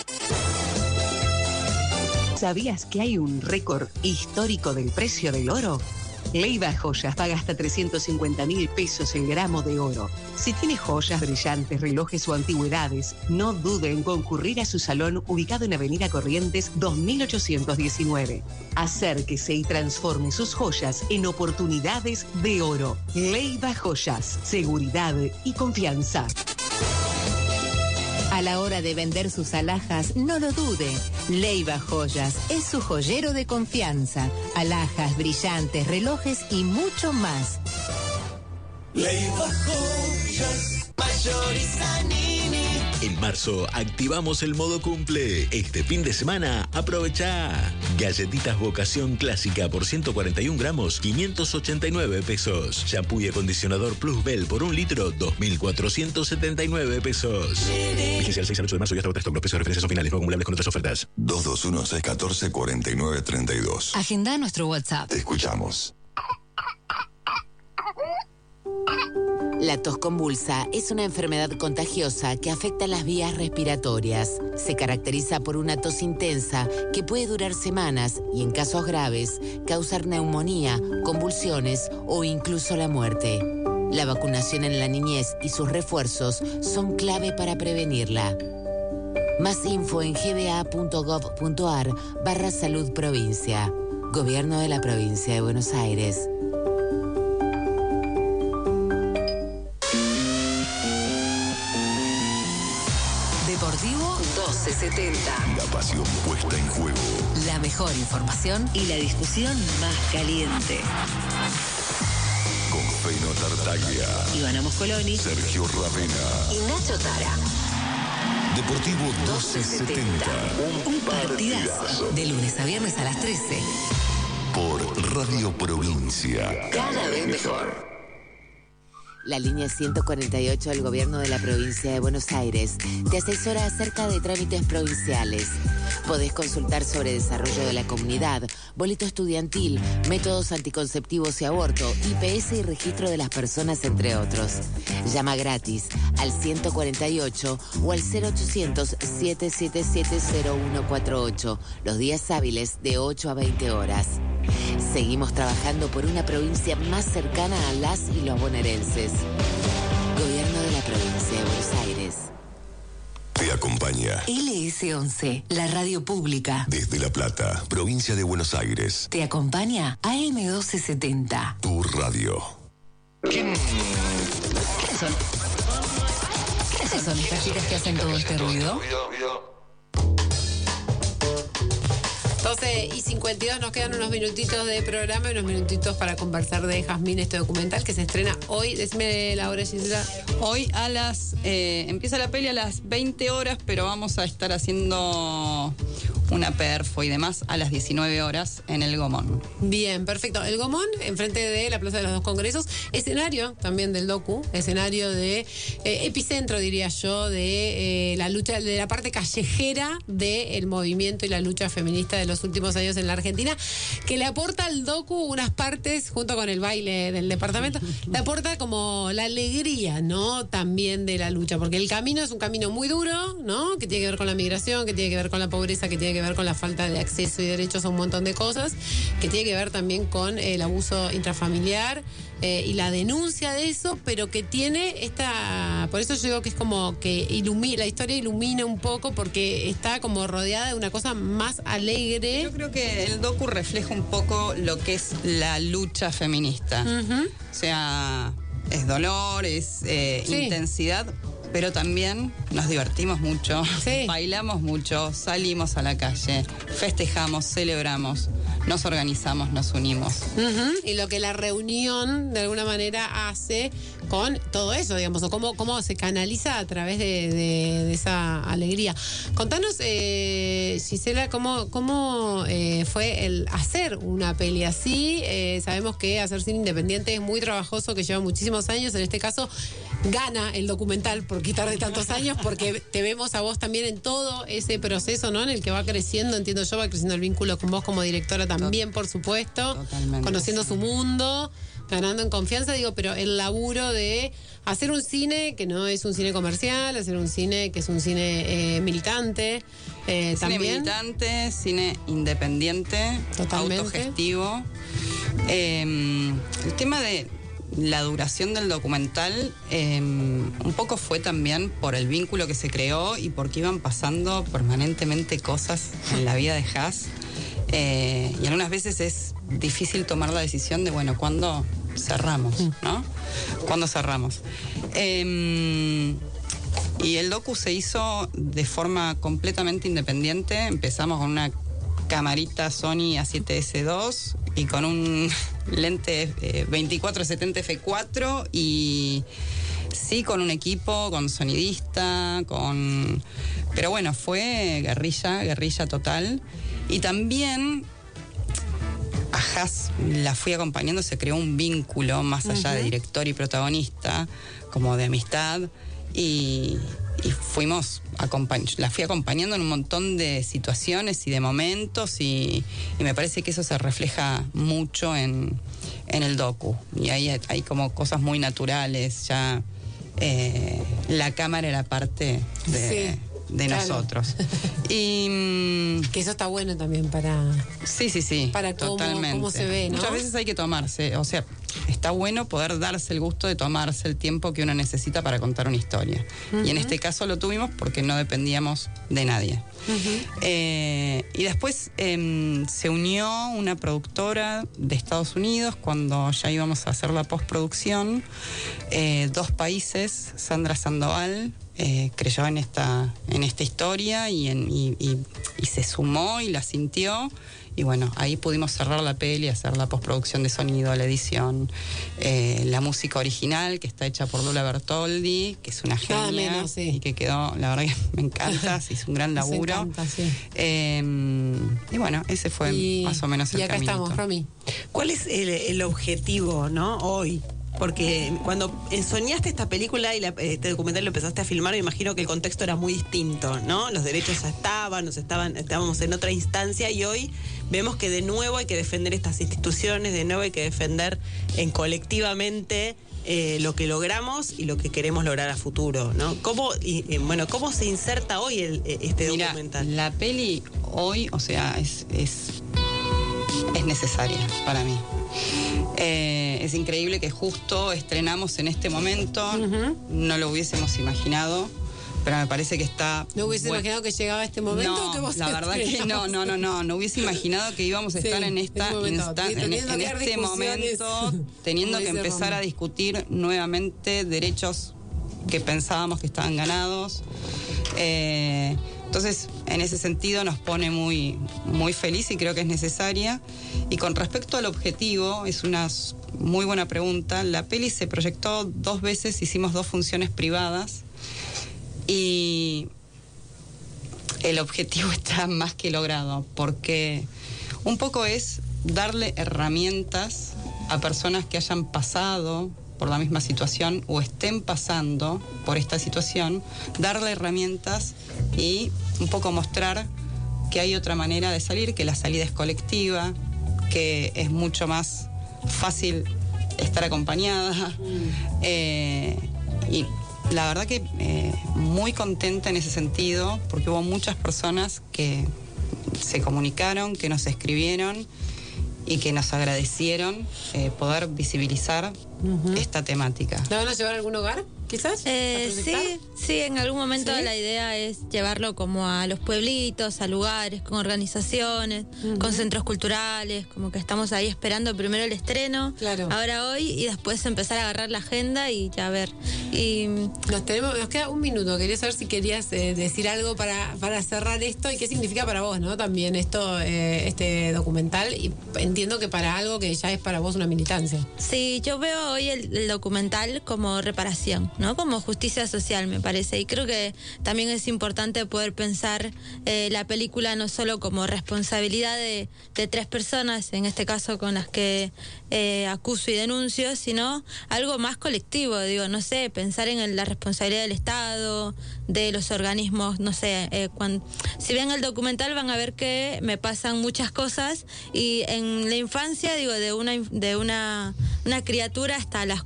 ¿Sabías que hay un récord histórico del precio del oro? Leiva Joyas paga hasta trescientos cincuenta mil pesos el gramo de oro. Si tiene joyas, brillantes, relojes o antigüedades, no dude en concurrir a su salón ubicado en Avenida Corrientes dos mil ochocientos diecinueve. Acérquese y transforme sus joyas en oportunidades de oro. Leiva Joyas, seguridad y confianza. A la hora de vender sus alhajas, no lo dude. Leiva Joyas es su joyero de confianza. Alhajas, brillantes, relojes y mucho más. Leiva Joyas, En marzo activamos el modo cumple. Este fin de semana aprovecha. Galletitas Vocación Clásica por ciento cuarenta y un gramos, quinientos ochenta y nueve pesos. Shampoo y acondicionador Plus Bell por un litro, dos mil cuatrocientos setenta y nueve pesos. Vigencia del seis al ocho de marzo y hasta otras compras. Precios de referencia son finales, no acumulables con otras ofertas. dos dos uno, seis uno cuatro, cuatro nueve tres dos. Agenda nuestro WhatsApp. Te escuchamos. La tos convulsa es una enfermedad contagiosa que afecta las vías respiratorias. Se caracteriza por una tos intensa que puede durar semanas y, en casos graves, causar neumonía, convulsiones o incluso la muerte. La vacunación en la niñez y sus refuerzos son clave para prevenirla. Más info en gba.gov.ar barra salud provincia. Gobierno de la Provincia de Buenos Aires. Deportivo doce setenta. La pasión puesta en juego. La mejor información y la discusión más caliente. Con Feino Tartaglia, Ivana Moscoloni, Sergio Ravena y Nacho Tara. Deportivo doce setenta. Un partidazo. De lunes a viernes a las trece. Por Radio Provincia. Cada vez mejor. La línea ciento cuarenta y ocho del Gobierno de la Provincia de Buenos Aires te asesora acerca de trámites provinciales. Podés consultar sobre desarrollo de la comunidad, boleto estudiantil, métodos anticonceptivos y aborto, I P S y registro de las personas, entre otros. Llama gratis al ciento cuarenta y ocho o al cero ochocientos, siete siete siete, cero uno cuatro ocho, los días hábiles de ocho a veinte horas. Seguimos trabajando por una provincia más cercana a las y los bonaerenses. Gobierno de la Provincia de Buenos Aires. Te acompaña L S once, la radio pública. desde La Plata, provincia de Buenos Aires. Te acompaña A M doce setenta. Tu radio. ¿Quiénes son? ¿Quiénes son estas chicas que hacen todo este ruido? doce y cincuenta y dos, nos quedan unos minutitos de programa y unos minutitos para conversar de Jazmín, este documental que se estrena hoy. Decime la hora, Gisela. Hoy a las... Eh, empieza la peli a las veinte horas, pero vamos a estar haciendo una perfo y demás a las diecinueve horas en el Gomón. Bien, perfecto. El Gomón, enfrente de la Plaza de los Dos Congresos, escenario también del docu, escenario de eh, epicentro, diría yo, de eh, la lucha, de la parte callejera del movimiento y la lucha feminista de los últimos años en la Argentina, que le aporta al docu unas partes, junto con el baile del departamento, le aporta como la alegría, ¿no? También de la lucha, porque el camino es un camino muy duro, ¿no? Que tiene que ver con la migración, que tiene que ver con la pobreza, que tiene que ver con la falta de acceso y derechos a un montón de cosas, que tiene que ver también con el abuso intrafamiliar eh, y la denuncia de eso, pero que tiene esta... Por eso yo digo que es como que ilumina, la historia ilumina un poco porque está como rodeada de una cosa más alegre. Yo creo que el docu refleja un poco lo que es la lucha feminista. Uh-huh. O sea, es dolor, es eh, sí. intensidad, pero también nos divertimos mucho, sí. bailamos mucho, salimos a la calle, festejamos, celebramos, nos organizamos, nos unimos. Uh-huh. Y lo que la reunión de alguna manera hace con todo eso, digamos, o cómo, cómo se canaliza a través de, de, de esa alegría. Contanos, eh, Gisela, cómo, cómo eh, fue el hacer una peli así. Eh, sabemos que hacer cine independiente es muy trabajoso, que lleva muchísimos años. En este caso, gana el documental por quitar de tantos años, porque te vemos a vos también en todo ese proceso, ¿no? En el que va creciendo, entiendo yo, va creciendo el vínculo con vos como directora también, por supuesto. Totalmente. Conociendo su mundo, ganando en confianza, digo, pero el laburo de hacer un cine que no es un cine comercial, hacer un cine que es un cine eh, militante, eh, cine también. militante, cine independiente, totalmente autogestivo. Eh, el tema de la duración del documental eh, un poco fue también por el vínculo que se creó y porque iban pasando permanentemente cosas en la vida de Jazz. Eh, y algunas veces es difícil tomar la decisión de, bueno, ¿cuándo cerramos? ¿No? ¿Cuándo cerramos? Eh, y el docu se hizo de forma completamente independiente. Empezamos con una camarita Sony A siete S dos y con un lente eh, veinticuatro setenta F cuatro y sí con un equipo, con sonidista, con... Pero bueno, fue guerrilla, guerrilla total. Y también a Haas la fui acompañando, se creó un vínculo más allá Ujú. de director y protagonista, como de amistad, y, y fuimos acompañ- la fui acompañando en un montón de situaciones y de momentos, y, y me parece que eso se refleja mucho en, en el docu. Y ahí hay, hay como cosas muy naturales, ya eh, la cámara era parte de... Sí. de Claro. nosotros. Y mm, que eso está bueno también para sí, sí, sí, para cómo, totalmente. cómo se ve, ¿no? Muchas veces hay que tomarse, o sea, está bueno poder darse el gusto de tomarse el tiempo que uno necesita para contar una historia. Y en Ujú. este caso lo tuvimos porque no dependíamos de nadie. Ujú. Eh, y después em, se unió una productora de Estados Unidos cuando ya íbamos a hacer la postproducción. Eh, dos países, Sandra Sandoval eh, creyó en esta, en esta historia y, en, y, y- y se sumó y la sintió. Y bueno, ahí pudimos cerrar la peli, hacer la postproducción de sonido, la edición, eh, la música original que está hecha por Lula Bertoldi, que es una Nada genia menos, sí. y que quedó, la verdad que me encanta, se hizo un gran Nos laburo. encanta, sí. Eh, y bueno, ese fue Y- más o menos el y acá caminito. estamos, Romy. ¿Cuál es el, el objetivo, no? Hoy. Porque cuando eh, soñaste esta película y la- este documental lo empezaste a filmar, me imagino que el contexto era muy distinto, ¿no? Los derechos ya estaban, nos estaban, estábamos en otra instancia y hoy vemos que de nuevo hay que defender estas instituciones, de nuevo hay que defender en colectivamente eh, lo que logramos y lo que queremos lograr a futuro, ¿no? ¿Cómo, y, y, bueno, ¿cómo se inserta hoy el, este Mira, documental? la peli hoy, o sea, es, es, es necesaria para mí. Eh, es increíble que justo estrenamos en este momento, no lo hubiésemos imaginado, pero me parece que está... ¿No hubiese bueno. imaginado que llegaba este momento? No, o que vos la verdad que no, no, no, no, no hubiese imaginado que íbamos a Sí, estar en esta este momento. insta- en, Teniendo en que dar este discusiones, momento, teniendo como que dice empezar Romy. a discutir nuevamente derechos que pensábamos que estaban ganados. Eh, entonces, en ese sentido nos pone muy, muy feliz y creo que es necesaria. Y con respecto al objetivo, es una s- muy buena pregunta. La peli se proyectó dos veces, hicimos dos funciones privadas y el objetivo está más que logrado, porque un poco es darle herramientas a personas que hayan pasado por la misma situación o estén pasando por esta situación, darle herramientas y un poco mostrar que hay otra manera de salir, que la salida es colectiva, que es mucho más fácil estar acompañada. Eh, y la verdad que eh, muy contenta en ese sentido, porque hubo muchas personas que se comunicaron, que nos escribieron y que nos agradecieron eh, poder visibilizar esta temática. ¿La van a llevar a algún hogar, quizás? Eh, ¿A proyectar? sí, sí, en algún momento ¿Sí? la idea es llevarlo como a los pueblitos, a lugares, con organizaciones, con centros culturales, como que estamos ahí esperando primero el estreno, Claro. ahora hoy, y después empezar a agarrar la agenda y ya ver. Y Nos, tenemos, nos queda un minuto. Quería saber si querías eh, decir algo para, para cerrar esto y qué significa para vos, ¿no? También esto, eh, este documental. Y entiendo que para algo que ya es para vos una militancia. sí, yo veo hoy el, el documental como reparación, ¿no? Como justicia social, me parece. Y creo que también es importante poder pensar eh, la película no solo como responsabilidad de, de tres personas, en este caso con las que eh, acuso y denuncio, sino algo más colectivo. Digo, no sé, pensar en el- la responsabilidad del Estado, de los organismos, no sé. Eh, cuan- si ven el documental van a ver que me pasan muchas cosas y en la infancia, digo, de una, inf- de una, una criatura hasta las